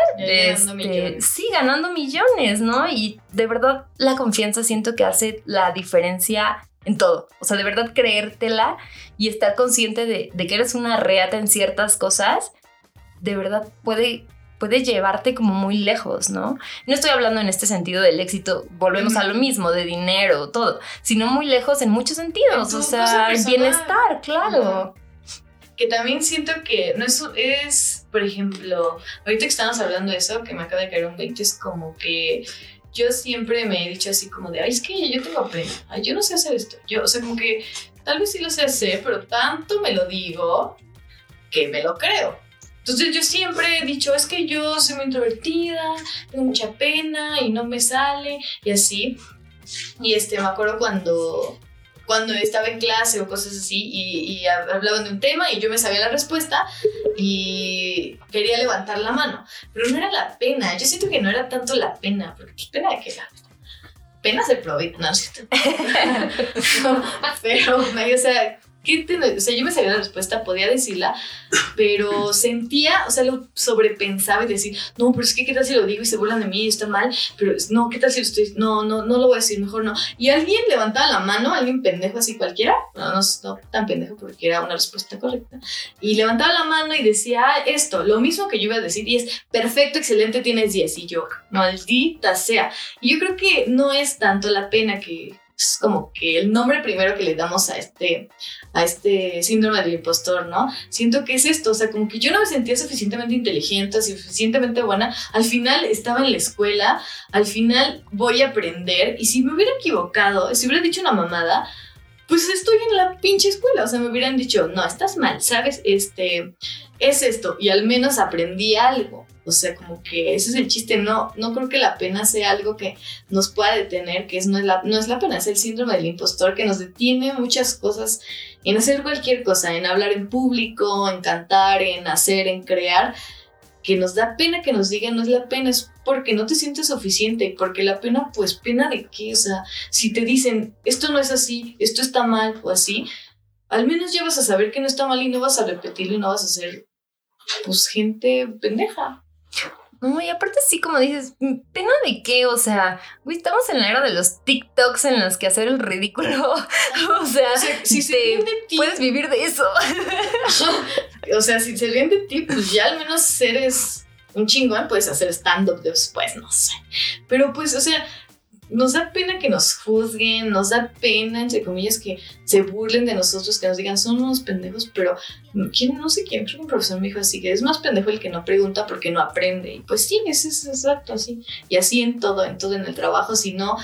ganando millones, ¿no? Y de verdad la confianza siento que hace la diferencia en todo. O sea, de verdad creértela y estar consciente de que eres una reata en ciertas cosas, de verdad puede llevarte como muy lejos, ¿no? No estoy hablando en este sentido del éxito, volvemos a lo mismo, de dinero, todo, sino muy lejos en muchos sentidos, o sea, el bienestar, claro. Que también siento que no es, por ejemplo, ahorita que estamos hablando de eso, que me acaba de caer un 20, es como que yo siempre me he dicho así como de, ay, es que yo tengo pena, ay, yo no sé hacer esto, o sea, como que tal vez sí lo sé hacer, pero tanto me lo digo que me lo creo. Entonces yo siempre he dicho, es que yo soy muy introvertida, tengo mucha pena y no me sale y así. Y me acuerdo cuando estaba en clase o cosas así y hablaban de un tema y yo me sabía la respuesta y quería levantar la mano. Pero no era la pena, yo siento que no era tanto la pena, porque pues pena de qué la pena se prohíbe, no es cierto. Pero, o sea, yo me sabía la respuesta, podía decirla, pero sentía, o sea, lo sobrepensaba y decir, no, pero es que qué tal si lo digo y se burlan de mí y está mal, pero no, qué tal si lo estoy, no lo voy a decir, mejor no. Y alguien levantaba la mano, alguien pendejo así cualquiera, no tan pendejo porque era una respuesta correcta, y levantaba la mano y decía, esto, lo mismo que yo iba a decir, y es perfecto, excelente, tienes 10, y yo, maldita sea. Y yo creo que no es tanto la pena que es como que el nombre primero que le damos a este síndrome del impostor, ¿no? Siento que es esto, o sea, como que yo no me sentía suficientemente inteligente, suficientemente buena, al final estaba en la escuela, al final voy a aprender, y si me hubiera equivocado, si hubiera dicho una mamada, pues estoy en la pinche escuela, o sea, me hubieran dicho, no, estás mal, ¿sabes? Es esto, y al menos aprendí algo. O sea, como que ese es el chiste, no creo que la pena sea algo que nos pueda detener, que no es la pena, es el síndrome del impostor que nos detiene muchas cosas, en hacer cualquier cosa, en hablar en público, en cantar, en hacer, en crear, que nos da pena que nos digan, no es la pena, es porque no te sientes suficiente, porque la pena, pues, ¿pena de qué? O sea, si te dicen, esto no es así, esto está mal o así, al menos ya vas a saber que no está mal y no vas a repetirlo y no vas a ser, pues, gente pendeja. No, y aparte sí, como dices, ¿pena de qué? O sea, güey, estamos en la era de los TikToks en los que hacer el ridículo. O sea, si se ríen de ti, puedes vivir de eso. O sea, si se ríen de ti, pues ya al menos eres un chingón, puedes hacer stand-up después, no sé. Pero pues, o sea, nos da pena que nos juzguen, nos da pena, entre comillas, que se burlen de nosotros, que nos digan, son unos pendejos, pero no sé quién, creo que un profesor me dijo así, que es más pendejo el que no pregunta porque no aprende. Y pues sí, es exacto, así. Y así en todo en el trabajo,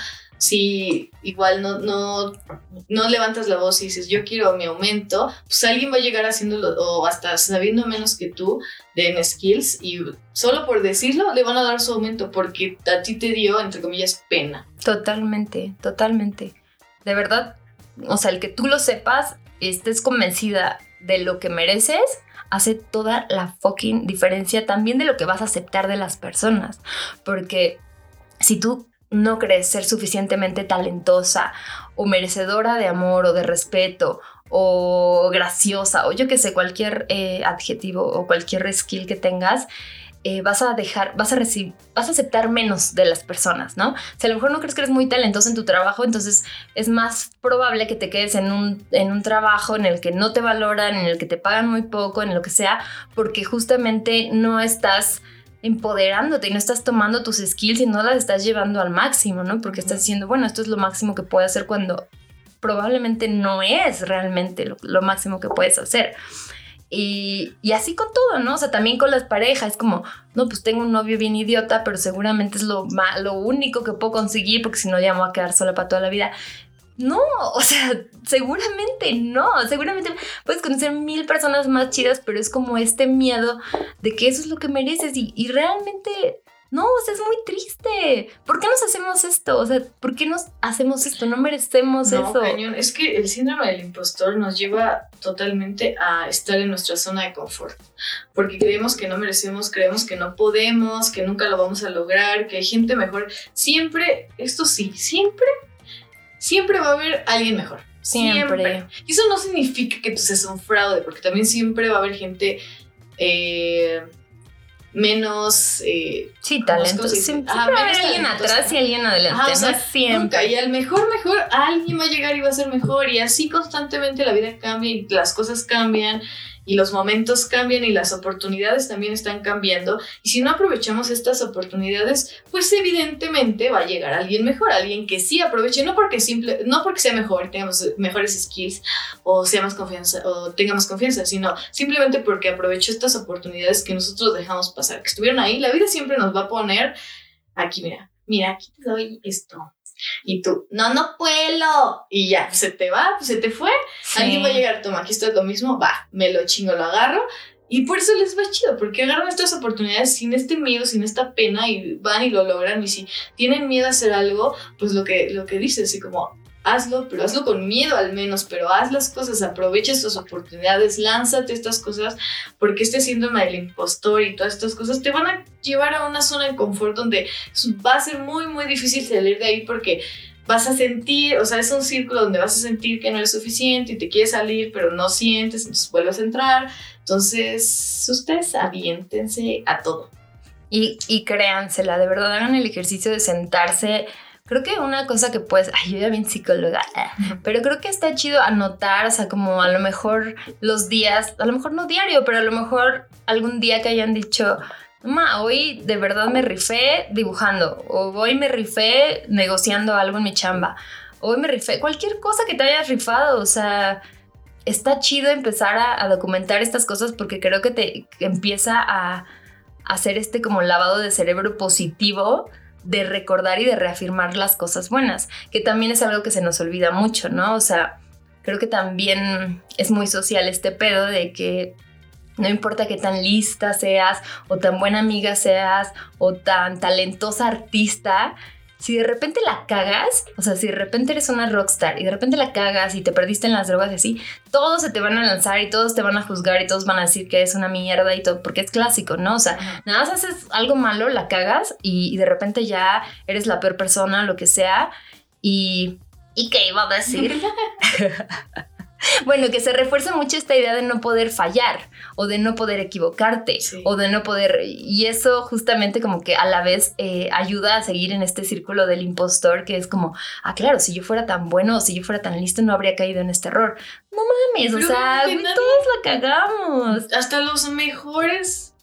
si igual no levantas la voz y dices, yo quiero mi aumento, pues alguien va a llegar haciéndolo o hasta sabiendo menos que tú en skills y solo por decirlo le van a dar su aumento porque a ti te dio, entre comillas, pena. Totalmente. De verdad, o sea, el que tú lo sepas, estés convencida de lo que mereces, hace toda la fucking diferencia también de lo que vas a aceptar de las personas. Porque si tú no crees ser suficientemente talentosa o merecedora de amor o de respeto o graciosa o yo qué sé, cualquier adjetivo o cualquier skill que tengas, vas a aceptar menos de las personas, ¿no? Si a lo mejor no crees que eres muy talentoso en tu trabajo, entonces es más probable que te quedes en un trabajo en el que no te valoran, en el que te pagan muy poco, en lo que sea, porque justamente no estás empoderándote y no estás tomando tus skills y no las estás llevando al máximo, ¿no? Porque estás diciendo, bueno, esto es lo máximo que puedo hacer cuando probablemente no es realmente lo máximo que puedes hacer. Y así con todo, ¿no? O sea, también con las parejas, es como, no, pues tengo un novio bien idiota, pero seguramente es lo único que puedo conseguir, porque si no ya me voy a quedar sola para toda la vida. No, o sea, seguramente no, seguramente puedes conocer 1000 personas más chidas, pero es como este miedo de que eso es lo que mereces y realmente no, o sea, es muy triste. ¿Por qué nos hacemos esto? O sea, ¿por qué nos hacemos esto? No merecemos eso. No, cañón, es que el síndrome del impostor nos lleva totalmente a estar en nuestra zona de confort, porque creemos que no merecemos, creemos que no podemos, que nunca lo vamos a lograr, que hay gente mejor. Siempre, esto sí, siempre va a haber alguien mejor. Siempre. Y eso no significa que tú seas un fraude, porque también siempre va a haber gente menos sí, talento. Siempre va a haber alguien atrás y alguien adelante. O sea, siempre. Nunca. Y al mejor alguien va a llegar y va a ser mejor. Y así constantemente la vida cambia y las cosas cambian. Y los momentos cambian y las oportunidades también están cambiando. Y si no aprovechamos estas oportunidades, pues evidentemente va a llegar alguien mejor, alguien que sí aproveche, no porque sea mejor, tengamos mejores skills o sea más confianza o tengamos confianza, sino simplemente porque aprovechó estas oportunidades que nosotros dejamos pasar, que estuvieron ahí. La vida siempre nos va a poner aquí, mira, aquí te doy esto. Y tú, no puedo. Y ya, se te va, se te fue. Sí. Alguien va a llegar, toma, aquí está lo mismo, va, me lo chingo, lo agarro. Y por eso les va chido, porque agarran estas oportunidades sin este miedo, sin esta pena, y van y lo logran. Y si tienen miedo a hacer algo, pues lo que dices, así como, hazlo, pero hazlo con miedo al menos, pero haz las cosas, aprovecha estas oportunidades, lánzate estas cosas, porque este síndrome del impostor y todas estas cosas te van a llevar a una zona de confort donde va a ser muy, muy difícil salir de ahí, porque vas a sentir, o sea, es un círculo donde vas a sentir que no eres suficiente y te quieres salir, pero no sientes, entonces vuelves a entrar. Entonces, ustedes aviéntense a todo. Y créansela, de verdad, hagan el ejercicio de sentarse. Creo que una cosa que puedes... Ay, yo ya bien psicóloga. Pero creo que está chido anotar, o sea, como a lo mejor los días, a lo mejor no diario, pero a lo mejor algún día que hayan dicho, mamá, hoy de verdad me rifé dibujando, o hoy me rifé negociando algo en mi chamba, hoy me rifé cualquier cosa que te hayas rifado, o sea... Está chido empezar a documentar estas cosas porque creo que te empieza a hacer este como lavado de cerebro positivo de recordar y de reafirmar las cosas buenas, que también es algo que se nos olvida mucho, ¿no? O sea, creo que también es muy social este pedo de que no importa qué tan lista seas o tan buena amiga seas o tan talentosa artista, si de repente la cagas, o sea, si de repente eres una rockstar y de repente la cagas y te perdiste en las drogas y así, todos se te van a lanzar y todos te van a juzgar y todos van a decir que es una mierda y todo, porque es clásico, ¿no? O sea, nada más haces algo malo, la cagas y de repente ya eres la peor persona, lo que sea, ¿y qué iba a decir? Bueno, que se refuerza mucho esta idea de no poder fallar o de no poder equivocarte, sí, o de no poder... Y eso justamente como que a la vez ayuda a seguir en este círculo del impostor, que es como, claro, si yo fuera tan bueno o si yo fuera tan listo no habría caído en este error. No mames, pero o sea, güey, todos la cagamos. Hasta los mejores...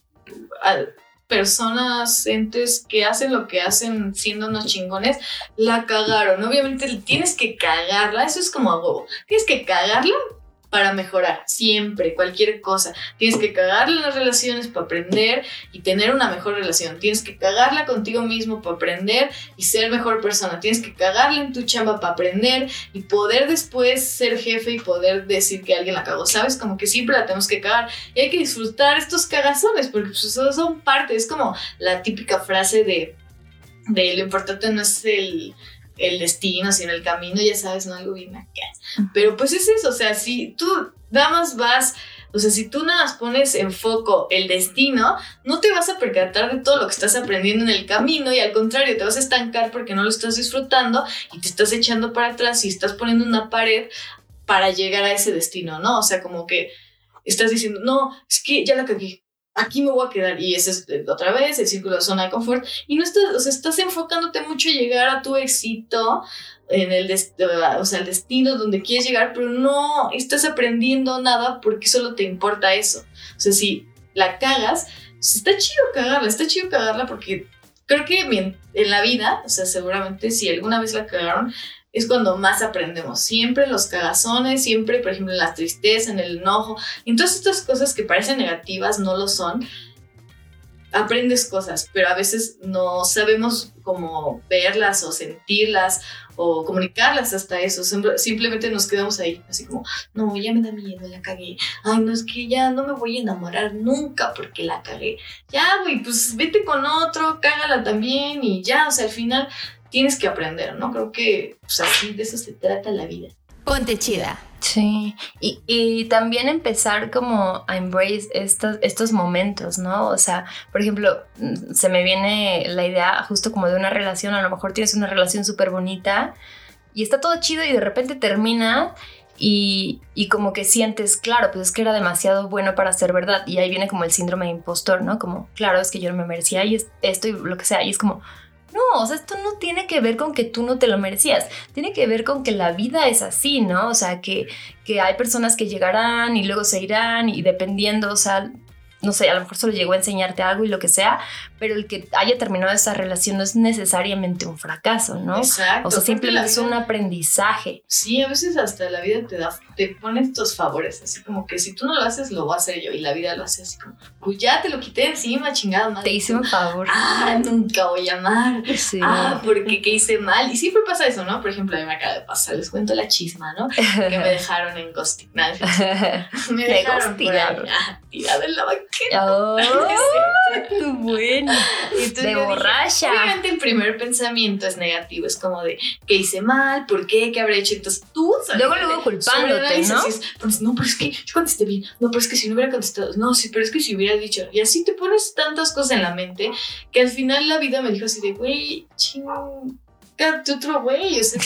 personas, entes que hacen lo que hacen siendo unos chingones, la cagaron. Obviamente tienes que cagarla, eso es como a huevo. Tienes que cagarla para mejorar, siempre, cualquier cosa. Tienes que cagarla en las relaciones para aprender y tener una mejor relación. Tienes que cagarla contigo mismo para aprender y ser mejor persona. Tienes que cagarla en tu chamba para aprender y poder después ser jefe y poder decir que alguien la cagó. ¿Sabes? Como que siempre la tenemos que cagar y hay que disfrutar estos cagazones porque pues, son parte. Es como la típica frase de lo importante no es el destino, sino el camino, ya sabes, no algo bien acá. Pero pues es eso, o sea, si tú nada más vas, o sea, si tú nada más pones en foco el destino, no te vas a percatar de todo lo que estás aprendiendo en el camino y al contrario, te vas a estancar porque no lo estás disfrutando y te estás echando para atrás y estás poniendo una pared para llegar a ese destino, ¿no? O sea, como que estás diciendo, no, es que ya la cagué. aquí me voy a quedar, y ese es otra vez el círculo de zona de confort, y no estás, o sea, estás enfocándote mucho en llegar a tu éxito, en el destino donde quieres llegar, pero no estás aprendiendo nada porque solo te importa eso. O sea, si la cagas, pues está chido cagarla porque creo que en la vida, o sea, seguramente si alguna vez la cagaron, es cuando más aprendemos. Siempre los cagazones, siempre, por ejemplo, en la tristeza, en el enojo, en todas estas cosas que parecen negativas, no lo son. Aprendes cosas, pero a veces no sabemos cómo verlas o sentirlas o comunicarlas hasta eso. Simplemente nos quedamos ahí, así como, no, ya me da miedo, la cagué. Ay, no, es que ya no me voy a enamorar nunca porque la cagué. Ya, güey, pues vete con otro, cágala también y ya, o sea, al final tienes que aprender, ¿no? Creo que pues, así de eso se trata la vida. Ponte chida. Sí, y también empezar como a embrace estos momentos, ¿no? O sea, por ejemplo, se me viene la idea justo como de una relación, a lo mejor tienes una relación súper bonita y está todo chido y de repente termina y como que sientes, claro, pues es que era demasiado bueno para ser verdad, y ahí viene como el síndrome de impostor, ¿no? Como, claro, es que yo no me merecía y esto y lo que sea, y es como... No, o sea, esto no tiene que ver con que tú no te lo merecías, tiene que ver con que la vida es así, ¿no? O sea, que hay personas que llegarán y luego se irán y dependiendo, o sea, no sé, a lo mejor solo llegó a enseñarte algo y lo que sea, pero el que haya terminado esa relación no es necesariamente un fracaso, ¿no? Exacto. O sea, simplemente es un aprendizaje. Sí, a veces hasta la vida te pone estos favores, así como que si tú no lo haces, lo voy a hacer yo, y la vida lo hace así como, pues ya te lo quité encima, chingada madre. Te hice un favor. Nunca voy a amar. Sí. Porque ¿qué hice mal? Y siempre pasa eso, ¿no? Por ejemplo, a mí me acaba de pasar, les cuento la chisma, ¿no? Que me dejaron en ghosting. Me dejaron por ahí, tirada en la banqueta. ¡Oh! ¡Tú buena! De borracha. Obviamente el primer pensamiento es negativo, es como de ¿qué hice mal? ¿Por qué? ¿Qué habré hecho? Entonces tú luego culpándote, ¿no? Pues, no, pero es que yo contesté bien. No, pero es que si no hubiera contestado. No, sí, pero es que si hubiera dicho. Y así te pones tantas cosas en la mente que al final la vida me dijo así de güey, chingate otro güey, o sea,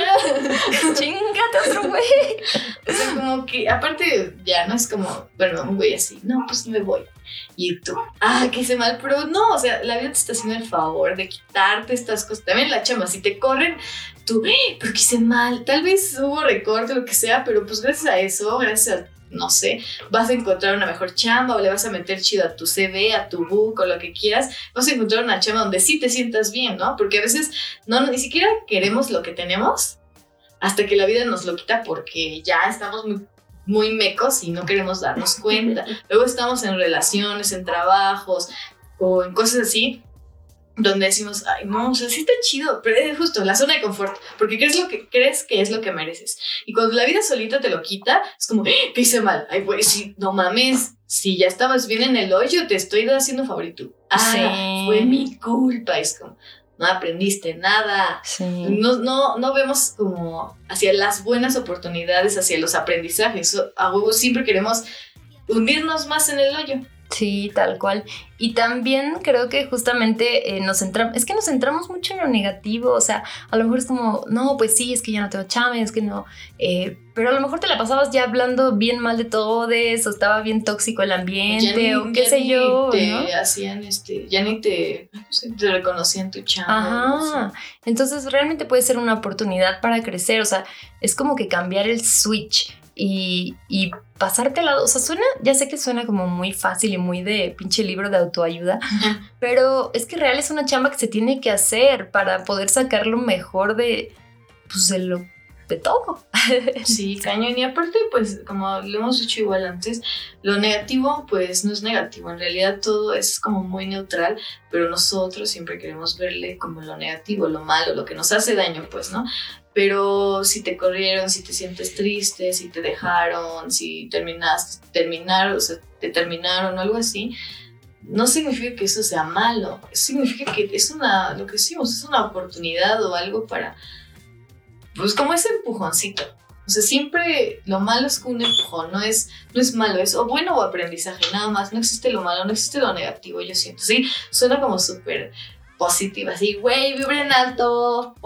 chingate otro güey. O sea, como que aparte ya no es como, bueno, un güey así, no, pues me voy. Y tú, que hice mal, pero no, o sea, la vida te está haciendo el favor de quitarte estas cosas. También la chamba, si te corren, tú, pero que hice mal, tal vez hubo recorte, lo que sea, pero pues gracias a eso, gracias a, no sé, vas a encontrar una mejor chamba o le vas a meter chido a tu CV, a tu book o lo que quieras, vas a encontrar una chamba donde sí te sientas bien, ¿no? Porque a veces ni siquiera queremos lo que tenemos hasta que la vida nos lo quita porque ya estamos muy mecos y no queremos darnos cuenta. Luego estamos en relaciones, en trabajos o en cosas así donde decimos, ay, no, o sea, sí está chido, pero es justo la zona de confort, porque crees que es lo que mereces. Y cuando la vida solita te lo quita, es como, ¿qué hice mal? Ay, pues sí, no mames, si ya estabas bien en el hoyo, te estoy haciendo favorito. Sí. Fue mi culpa. Es como, no aprendiste nada. Sí. No vemos como hacia las buenas oportunidades, hacia los aprendizajes. A huevo siempre queremos hundirnos más en el hoyo. Sí, tal cual. Y también creo que justamente nos centramos mucho en lo negativo. O sea, a lo mejor es como, no, pues sí, es que ya no tengo chame, es que no. Pero a lo mejor te la pasabas ya hablando bien mal de todo eso, estaba bien tóxico el ambiente, o qué sé yo. ¿No? Ya ni te reconocían tu chame. Ajá. O sea. Entonces realmente puede ser una oportunidad para crecer. O sea, es como que cambiar el switch. Y pasarte al lado, o sea, ya sé que suena como muy fácil y muy de pinche libro de autoayuda, pero es que real es una chamba que se tiene que hacer para poder sacar lo mejor de todo. Sí, cañón. Y aparte, pues, como lo hemos dicho igual antes, lo negativo, pues, no es negativo. En realidad todo es como muy neutral, pero nosotros siempre queremos verle como lo negativo, lo malo, lo que nos hace daño, pues, ¿no? Pero si te corrieron, si te sientes triste, si te dejaron, si te terminaron o algo así, no significa que eso sea malo. Significa que lo que decimos, es una oportunidad o algo para, pues como ese empujoncito. O sea, siempre lo malo es un empujón, no es malo, es o bueno o aprendizaje, nada más. No existe lo malo, no existe lo negativo, yo siento. Sí, suena como súper positiva, así, güey, vibren alto,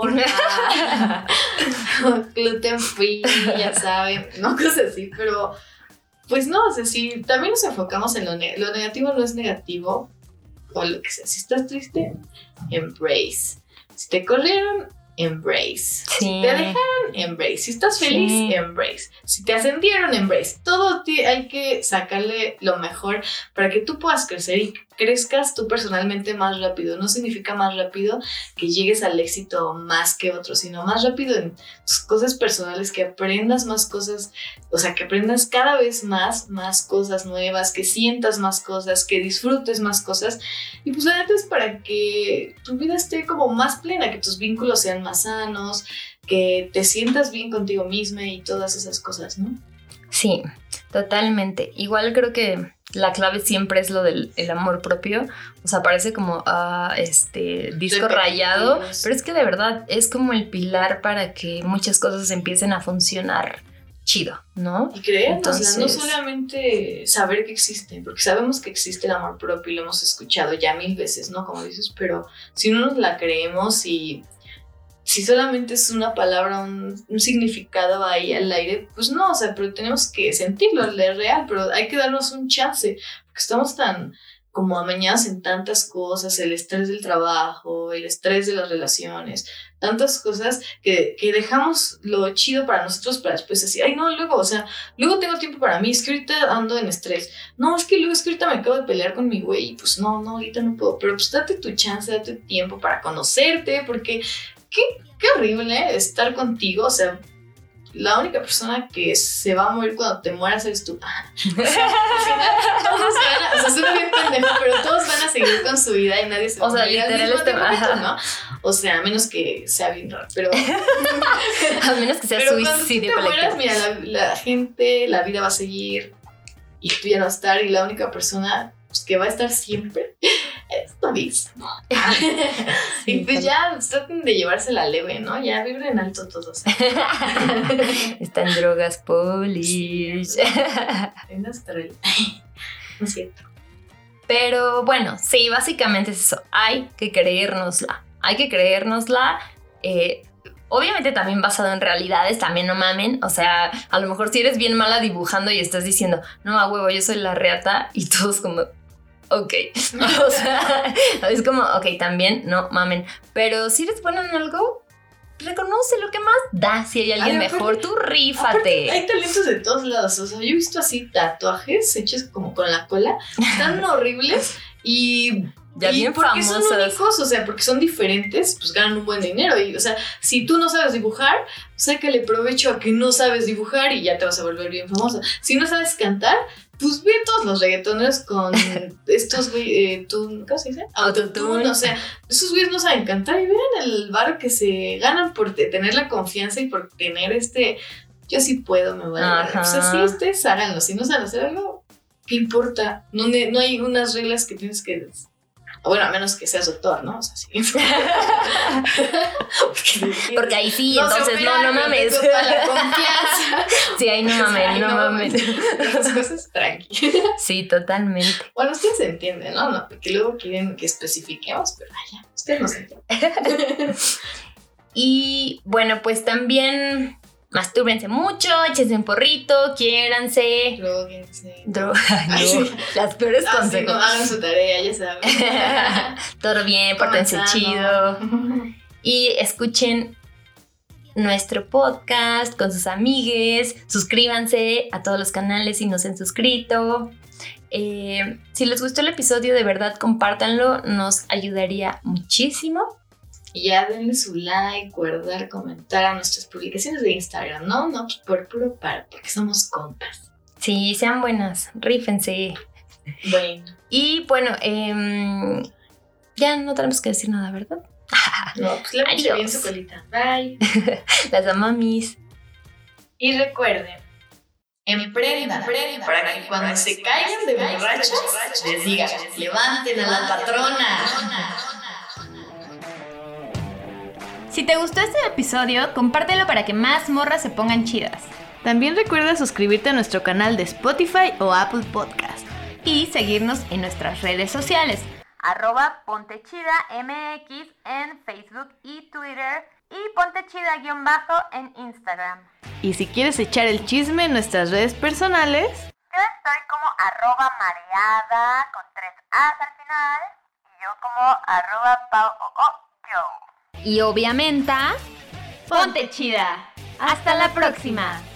porfa. Gluten free, ya saben, no cosas así, pero pues no, o sea, si también nos enfocamos en lo negativo no es negativo, o lo que sea. Si estás triste, embrace. Si te corrieron, embrace. Sí. Si te dejaron, embrace. Si estás feliz, Sí. embrace. Si te ascendieron, embrace. Todo hay que sacarle lo mejor para que tú puedas crecer y crezcas tú personalmente más rápido. No significa más rápido que llegues al éxito más que otros, sino más rápido en tus cosas personales, que aprendas más cosas, o sea, que aprendas cada vez más cosas nuevas, que sientas más cosas, que disfrutes más cosas. Y pues la neta es para que tu vida esté como más plena, que tus vínculos sean más sanos, que te sientas bien contigo misma y todas esas cosas, ¿no? Sí, totalmente. Igual creo que la clave siempre es lo del el amor propio. O sea, parece como disco rayado, pero es que de verdad es como el pilar para que muchas cosas empiecen a funcionar chido, ¿no? Y creérnosla, no solamente saber que existe, porque sabemos que existe el amor propio y lo hemos escuchado ya 1000 veces, ¿no? Como dices, pero si no nos la creemos y si solamente es una palabra, un significado ahí al aire, pues no, o sea, pero tenemos que sentirlo, es real, pero hay que darnos un chance, porque estamos tan como amañados en tantas cosas, el estrés del trabajo, el estrés de las relaciones, tantas cosas que dejamos lo chido para nosotros para después decir, ay no, luego tengo tiempo para mí, es que ahorita ando en estrés, no, es que ahorita me acabo de pelear con mi güey, y pues no, ahorita no puedo, pero pues date tu chance, date tiempo para conocerte, porque qué horrible estar contigo, o sea, la única persona que se va a morir cuando te mueras eres tú. Al final, todos van a, suena bien pendejo, pero todos van a seguir con su vida y nadie se va a morir al mismo tiempo, ¿no? O sea, a menos que sea bien raro, pero a menos que sea suicidio colectivo. Mueras, mira, la gente, la vida va a seguir y tú ya no vas a estar, y la única persona pues, que va a estar siempre es tu mismo. Sí, y pues ya traten de llevársela leve, ¿no? Ya vibren alto todos. Están drogas polish. No es cierto. Pero bueno, sí, básicamente es eso. Hay que creérnosla. Obviamente también basado en realidades, también no mamen. O sea, a lo mejor si eres bien mala dibujando y estás diciendo, no, a huevo, yo soy la reata, y todos como, ok. O sea, es como, ok, también no mamen. Pero si eres buena en algo, reconoce lo que más da. Si hay alguien mejor, tú rífate. Hay talentos de todos lados. O sea, yo he visto así tatuajes hechos como con la cola. Están horribles y ya bien porque famosas. Son únicos, o sea, porque son diferentes, pues ganan un buen dinero. Y, o sea, si tú no sabes dibujar, sácale provecho a que no sabes dibujar y ya te vas a volver bien famoso. Si no sabes cantar, pues ve todos los reggaetoneros con estos güey, ¿cómo se dice? Autotune. O sea, esos güeyes no saben cantar y vean el varo que se ganan por tener la confianza y por tener yo sí puedo, me voy a dar. O sea, sí, ustedes háganlo. Si no saben hacer algo, ¿qué importa? No hay unas reglas que tienes que... Bueno, a menos que seas doctor, ¿no? O sea, sí. Porque ahí sí, no entonces no mames. Toda la confianza. Sí, ahí no mames, no mames. Las cosas tranqui. Sí, totalmente. Bueno, ustedes entienden, ¿no? No, porque luego quieren que especifiquemos, pero vaya, ustedes no se entienden. Y bueno, pues también mastúrbense mucho, échense un porrito, quiéranse. Droguense. No, las peores consejos. Sí, no, hagan su tarea, ya saben. Todo bien, pórtense chido. Y escuchen nuestro podcast con sus amigues. Suscríbanse a todos los canales si no se han suscrito. Si les gustó el episodio, de verdad, compártanlo. Nos ayudaría muchísimo. Y ya denle su like, guardar, comentar a nuestras publicaciones de Instagram, ¿no? No por puro paro, porque somos compas. Sí, sean buenas, rífense. Bueno. Y bueno, ya no tenemos que decir nada, ¿verdad? No, pues le puse bien su colita. Bye. Las amamis. Y recuerden, emprendan para que cuando se caigan de borrachos, les digan, levanten a la patrona. Si te gustó este episodio, compártelo para que más morras se pongan chidas. También recuerda suscribirte a nuestro canal de Spotify o Apple Podcast. Y seguirnos en nuestras redes sociales. @PonteChidaMX en Facebook y Twitter y PonteChida_ en Instagram. Y si quieres echar el chisme en nuestras redes personales, Te Yo estoy como @mareada con 3 A's al final. Y yo como @PauOOYo. Y obviamente, ponte chida. Hasta la próxima.